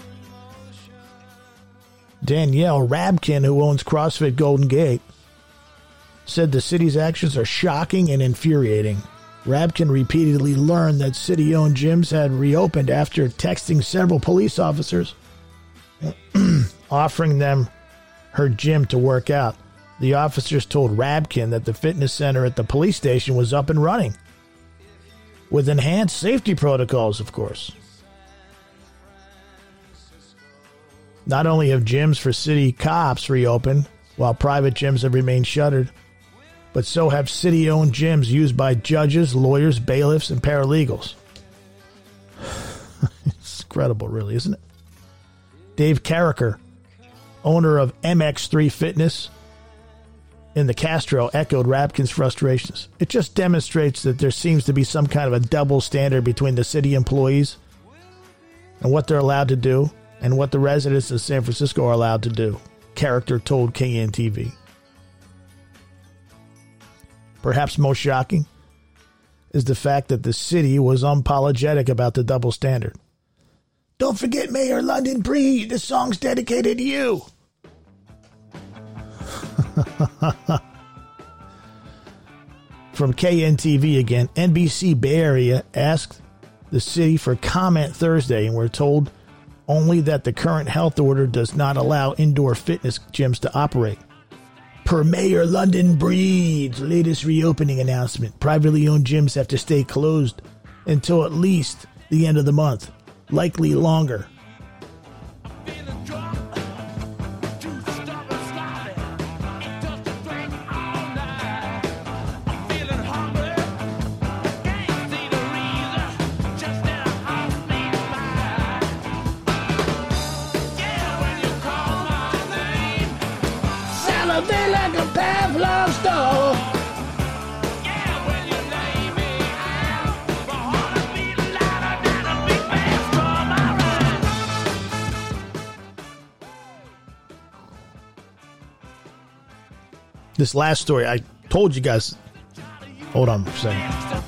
Danielle Rabkin, who owns CrossFit Golden Gate, said the city's actions are shocking and infuriating. Rabkin repeatedly learned that city-owned gyms had reopened after texting several police officers offering them her gym to work out. The officers told Rabkin that the fitness center at the police station was up and running, with enhanced safety protocols, of course. Not only have gyms for city cops reopened, while private gyms have remained shuttered, but so have city-owned gyms used by judges, lawyers, bailiffs, and paralegals. It's incredible, really, isn't it? Dave Carricker, owner of M X three Fitness in the Castro, echoed Rabkin's frustrations. It just demonstrates that there seems to be some kind of a double standard between the city employees and what they're allowed to do and what the residents of San Francisco are allowed to do, Carricker told K N T V. Perhaps most shocking is the fact that the city was unapologetic about the double standard. Don't forget Mayor London Breed. This song's dedicated to you. From K N T V again, N B C Bay Area asked the city for comment Thursday and were told only that the current health order does not allow indoor fitness gyms to operate. Per Mayor London Breed's latest reopening announcement, privately owned gyms have to stay closed until at least the end of the month, likely longer. Salivate like a Pavlov's dog. This last story, I told you guys. Hold on for a second.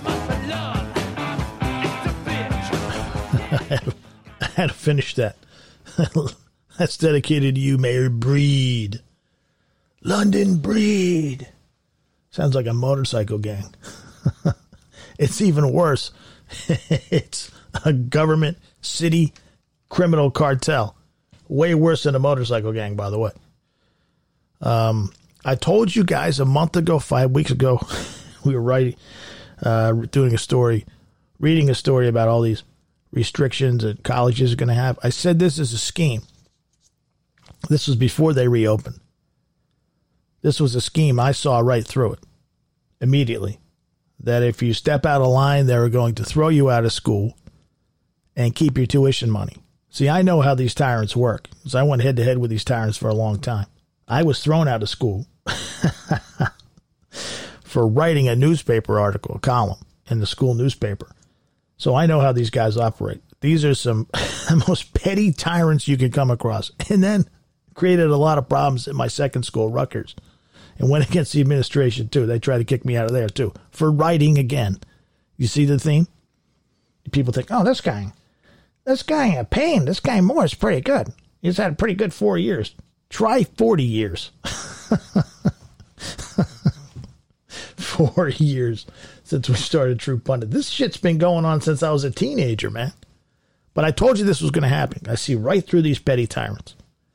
I had to finish that. That's dedicated to you, Mayor Breed. London Breed. Sounds like a motorcycle gang. It's even worse. It's a government city criminal cartel. Way worse than a motorcycle gang, by the way. Um, I told you guys a month ago, five weeks ago, we were writing, uh, doing a story, reading a story about all these restrictions that colleges are going to have. I said this is a scheme. This was before they reopened. This was a scheme. I saw right through it immediately. That if you step out of line, they were going to throw you out of school and keep your tuition money. See, I know how these tyrants work, because I went head to head with these tyrants for a long time. I was thrown out of school for writing a newspaper article, a column in the school newspaper. So I know how these guys operate. These are some the most petty tyrants you can come across. And then created a lot of problems in my second school, Rutgers. And went against the administration, too. They tried to kick me out of there, too, for writing again. You see the theme? People think, oh, this guy, this guy a pain. This guy Moore is pretty good. He's had a pretty good four years. Try forty years. Four years since we started True Pundit. This shit's been going on since I was a teenager, man. But I told you this was going to happen. I see right through these petty tyrants.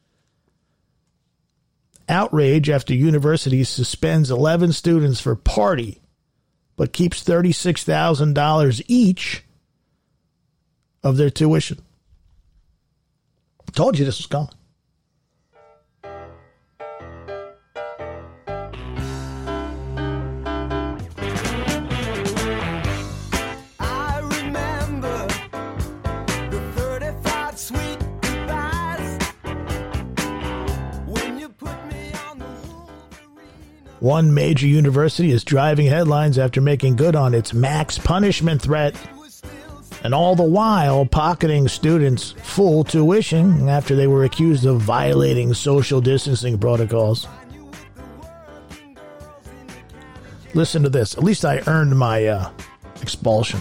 Outrage after university suspends eleven students for party, but keeps thirty-six thousand dollars each of their tuition. Told you this was coming. One major university is driving headlines after making good on its max punishment threat, and all the while pocketing students full tuition after they were accused of violating social distancing protocols. Listen to this. At least I earned my uh, expulsion.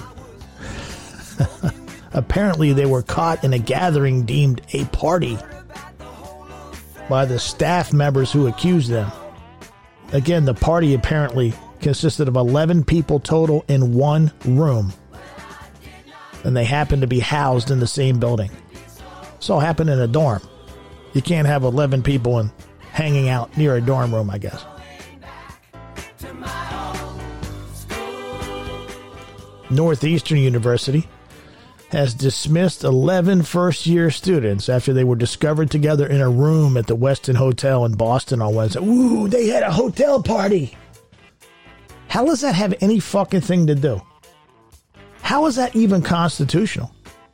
Apparently they were caught in a gathering deemed a party by the staff members who accused them. Again, the party apparently consisted of eleven people total in one room. And they happened to be housed in the same building. So it happened in a dorm. You can't have eleven people in, hanging out near a dorm room, I guess. Northeastern University has dismissed eleven first-year students after they were discovered together in a room at the Westin Hotel in Boston on Wednesday. Ooh, they had a hotel party. How does that have any fucking thing to do? How is that even constitutional?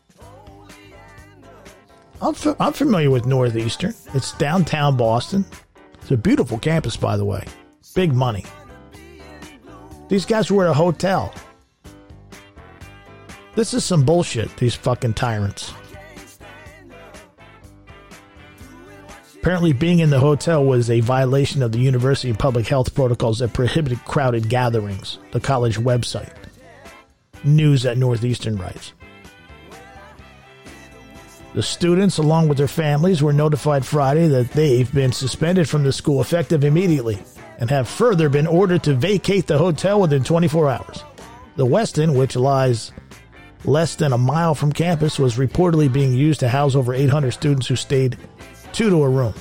I'm, f- I'm familiar with Northeastern. It's downtown Boston. It's a beautiful campus, by the way. Big money. These guys were at a hotel. This is some bullshit, these fucking tyrants. Apparently being in the hotel was a violation of the university public health protocols that prohibited crowded gatherings, the college website. News at Northeastern writes. The students, along with their families, were notified Friday that they've been suspended from the school effective immediately and have further been ordered to vacate the hotel within twenty-four hours. The Westin, which lies less than a mile from campus, was reportedly being used to house over eight hundred students who stayed two to a room.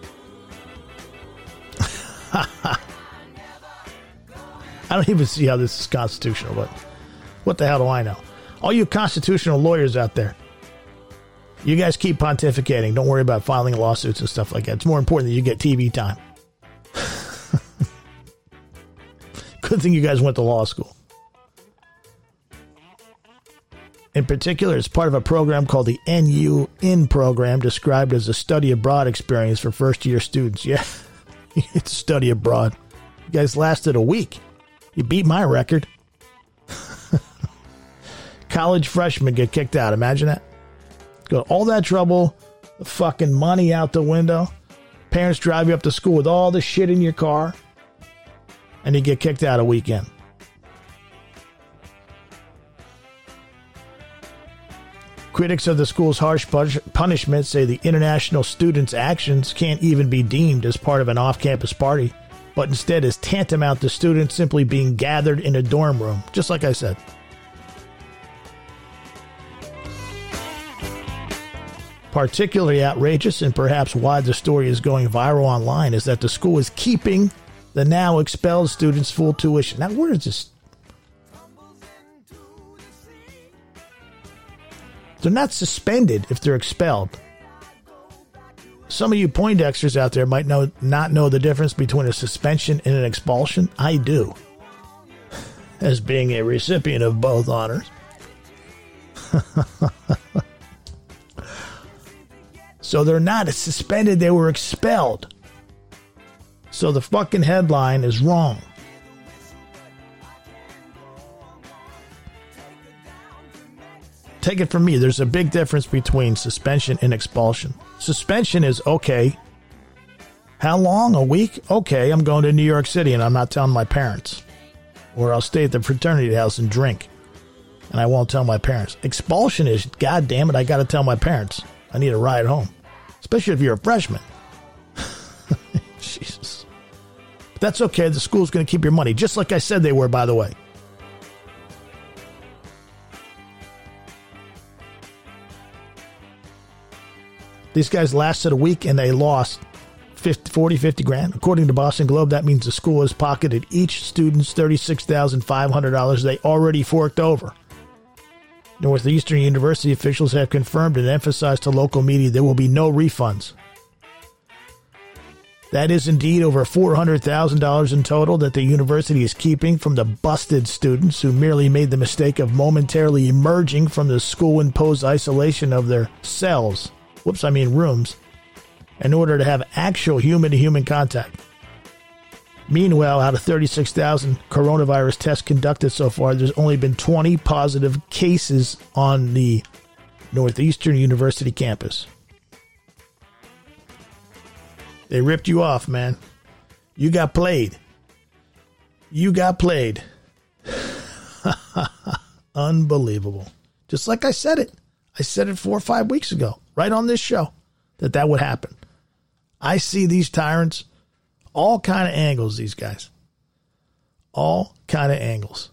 I don't even see how this is constitutional, but what the hell do I know? All you constitutional lawyers out there, you guys keep pontificating. Don't worry about filing lawsuits and stuff like that. It's more important that you get T V time. Good thing you guys went to law school. In particular, it's part of a program called the N U In program, described as a study abroad experience for first-year students. Yeah, it's a study abroad. You guys lasted a week. You beat my record. College freshmen get kicked out. Imagine that. Go all that trouble, the fucking money out the window. Parents drive you up to school with all the shit in your car, and you get kicked out a weekend. Critics of the school's harsh punishment say the international students' actions can't even be deemed as part of an off-campus party, but instead is tantamount to students simply being gathered in a dorm room, just like I said. Particularly outrageous, and perhaps why the story is going viral online, is that the school is keeping the now expelled students full tuition. Now, where is this? They're not suspended if they're expelled. Some of you Poindexters out there might know not know the difference between a suspension and an expulsion. I do, as being a recipient of both honors. So they're not suspended, they were expelled. So the fucking headline is wrong. Take it from me, there's a big difference between suspension and expulsion. Suspension is okay. How long? A week? Okay, I'm going to New York City and I'm not telling my parents. Or I'll stay at the fraternity house and drink. And I won't tell my parents. Expulsion is, God damn it, I got to tell my parents. I need a ride home. Especially if you're a freshman. Jesus. But that's okay. The school's going to keep your money. Just like I said they were, by the way. These guys lasted a week and they lost fifty, forty, fifty grand. According to Boston Globe, that means the school has pocketed each student's thirty-six thousand five hundred dollars they already forked over. Northeastern University officials have confirmed and emphasized to local media there will be no refunds. That is indeed over four hundred thousand dollars in total that the university is keeping from the busted students who merely made the mistake of momentarily emerging from the school-imposed isolation of their cells, whoops, I mean rooms, in order to have actual human-to-human contact. Meanwhile, out of thirty-six thousand coronavirus tests conducted so far, there's only been twenty positive cases on the Northeastern University campus. They ripped you off, man. You got played. You got played. Unbelievable. Just like I said it. I said it four or five weeks ago, right on this show, that that would happen. I see these tyrants. All kind of angles, these guys. All kind of angles.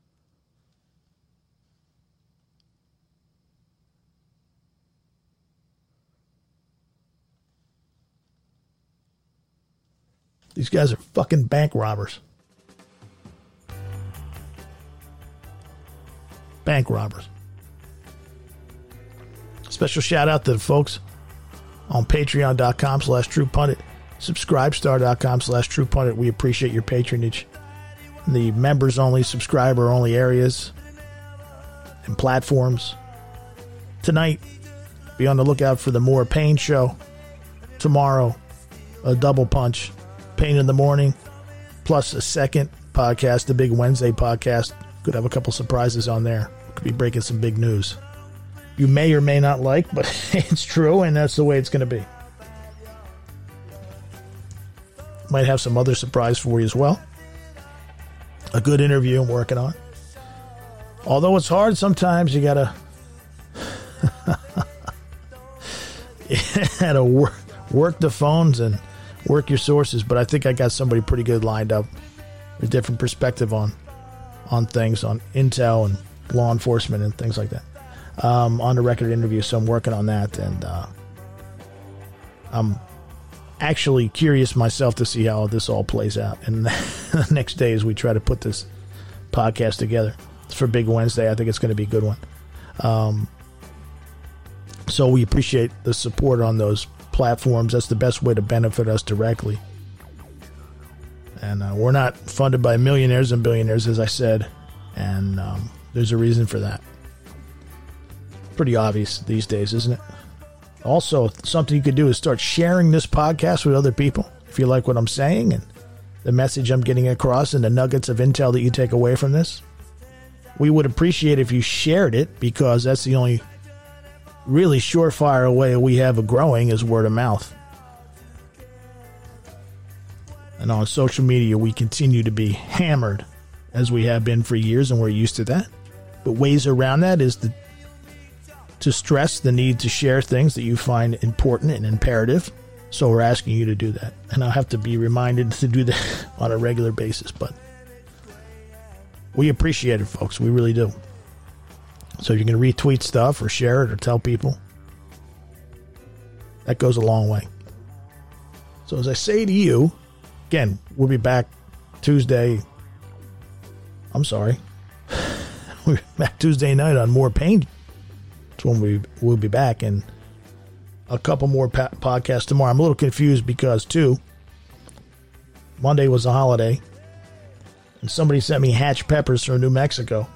These guys are fucking bank robbers. Bank robbers. Special shout out to the folks on patreon.com slash true pundit. Subscribestar.com slash true pundit. We appreciate your patronage. The members only, subscriber only areas and platforms. Tonight, be on the lookout for the More Pain show. Tomorrow, a double punch. Pain in the morning, plus a second podcast, the Big Wednesday podcast. Could have a couple surprises on there. Could be breaking some big news. You may or may not like, but it's true, and that's the way it's going to be. Might have some other surprise for you as well. A good interview I'm working on. Although it's hard sometimes, you gotta you gotta work, work the phones and work your sources. But I think I got somebody pretty good lined up, a different perspective on on things, on intel and law enforcement and things like that. Um, on the record interview, so I'm working on that, and uh, I'm actually curious myself to see how this all plays out. And the next day, as we try to put this podcast together, it's for Big Wednesday. I think it's going to be a good one. Um, so we appreciate the support on those platforms. That's the best way to benefit us directly. And uh, we're not funded by millionaires and billionaires, as I said, and um, there's a reason for that. Pretty obvious these days, isn't it? Also, something you could do is start sharing this podcast with other people. If you like what I'm saying and the message I'm getting across and the nuggets of intel that you take away from this, we would appreciate if you shared it, because that's the only really surefire way we have of growing is word of mouth. And on social media, we continue to be hammered, as we have been for years, and we're used to that. But ways around that is to, to stress the need to share things that you find important and imperative. So we're asking you to do that. And I'll have to be reminded to do that on a regular basis. But we appreciate it, folks. We really do. So you can retweet stuff or share it or tell people. That goes a long way. So as I say to you, again, we'll be back Tuesday. I'm sorry. We're back Tuesday night on More Pain. That's when we will be back. And a couple more pa- podcasts tomorrow. I'm a little confused because, too, Monday was a holiday. And somebody sent me hatch peppers from New Mexico.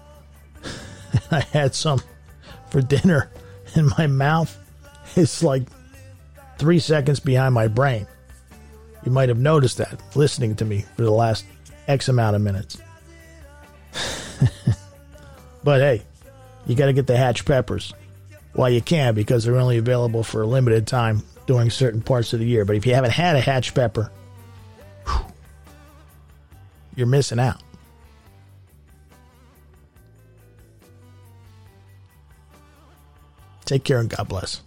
I had some for dinner. And my mouth is like three seconds behind my brain. You might have noticed that listening to me for the last X amount of minutes. But hey, you got to get the hatch peppers while you can, because they're only available for a limited time during certain parts of the year. But if you haven't had a hatch pepper, whew, you're missing out. Take care and God bless.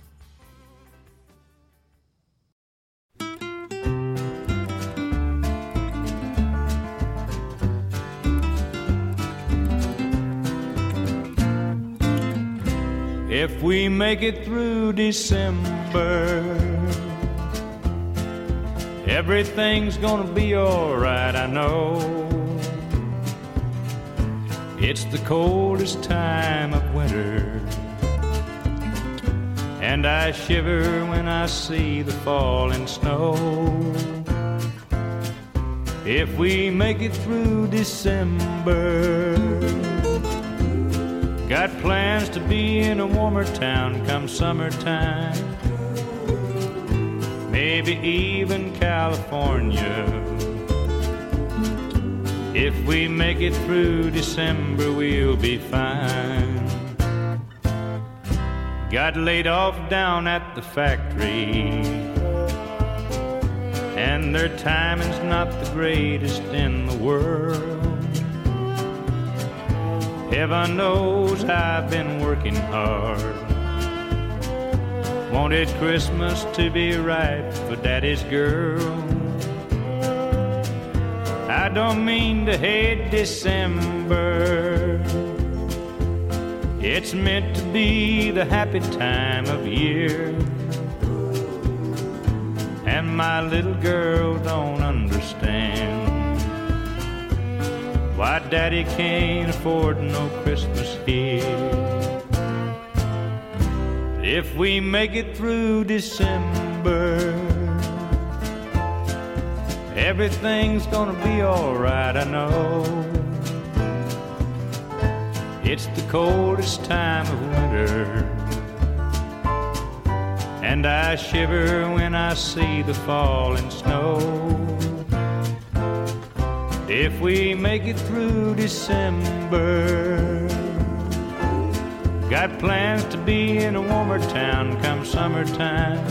If we make it through December, everything's gonna be alright, I know. It's the coldest time of winter, and I shiver when I see the falling snow. If we make it through December, got plans to be in a warmer town come summertime, maybe even California. If we make it through December, we'll be fine. Got laid off down at the factory, and their timing's not the greatest in the world. Heaven knows I've been working hard. Wanted Christmas to be right for Daddy's girl. I don't mean to hate December. It's meant to be the happy time of year. And my little girl don't understand why Daddy can't afford no Christmas here. If we make it through December, everything's gonna be alright, I know. It's the coldest time of winter, and I shiver when I see the falling snow. If we make it through December, got plans to be in a warmer town come summertime,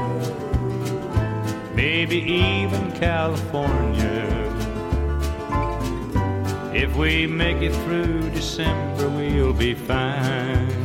maybe even California. If we make it through December, we'll be fine.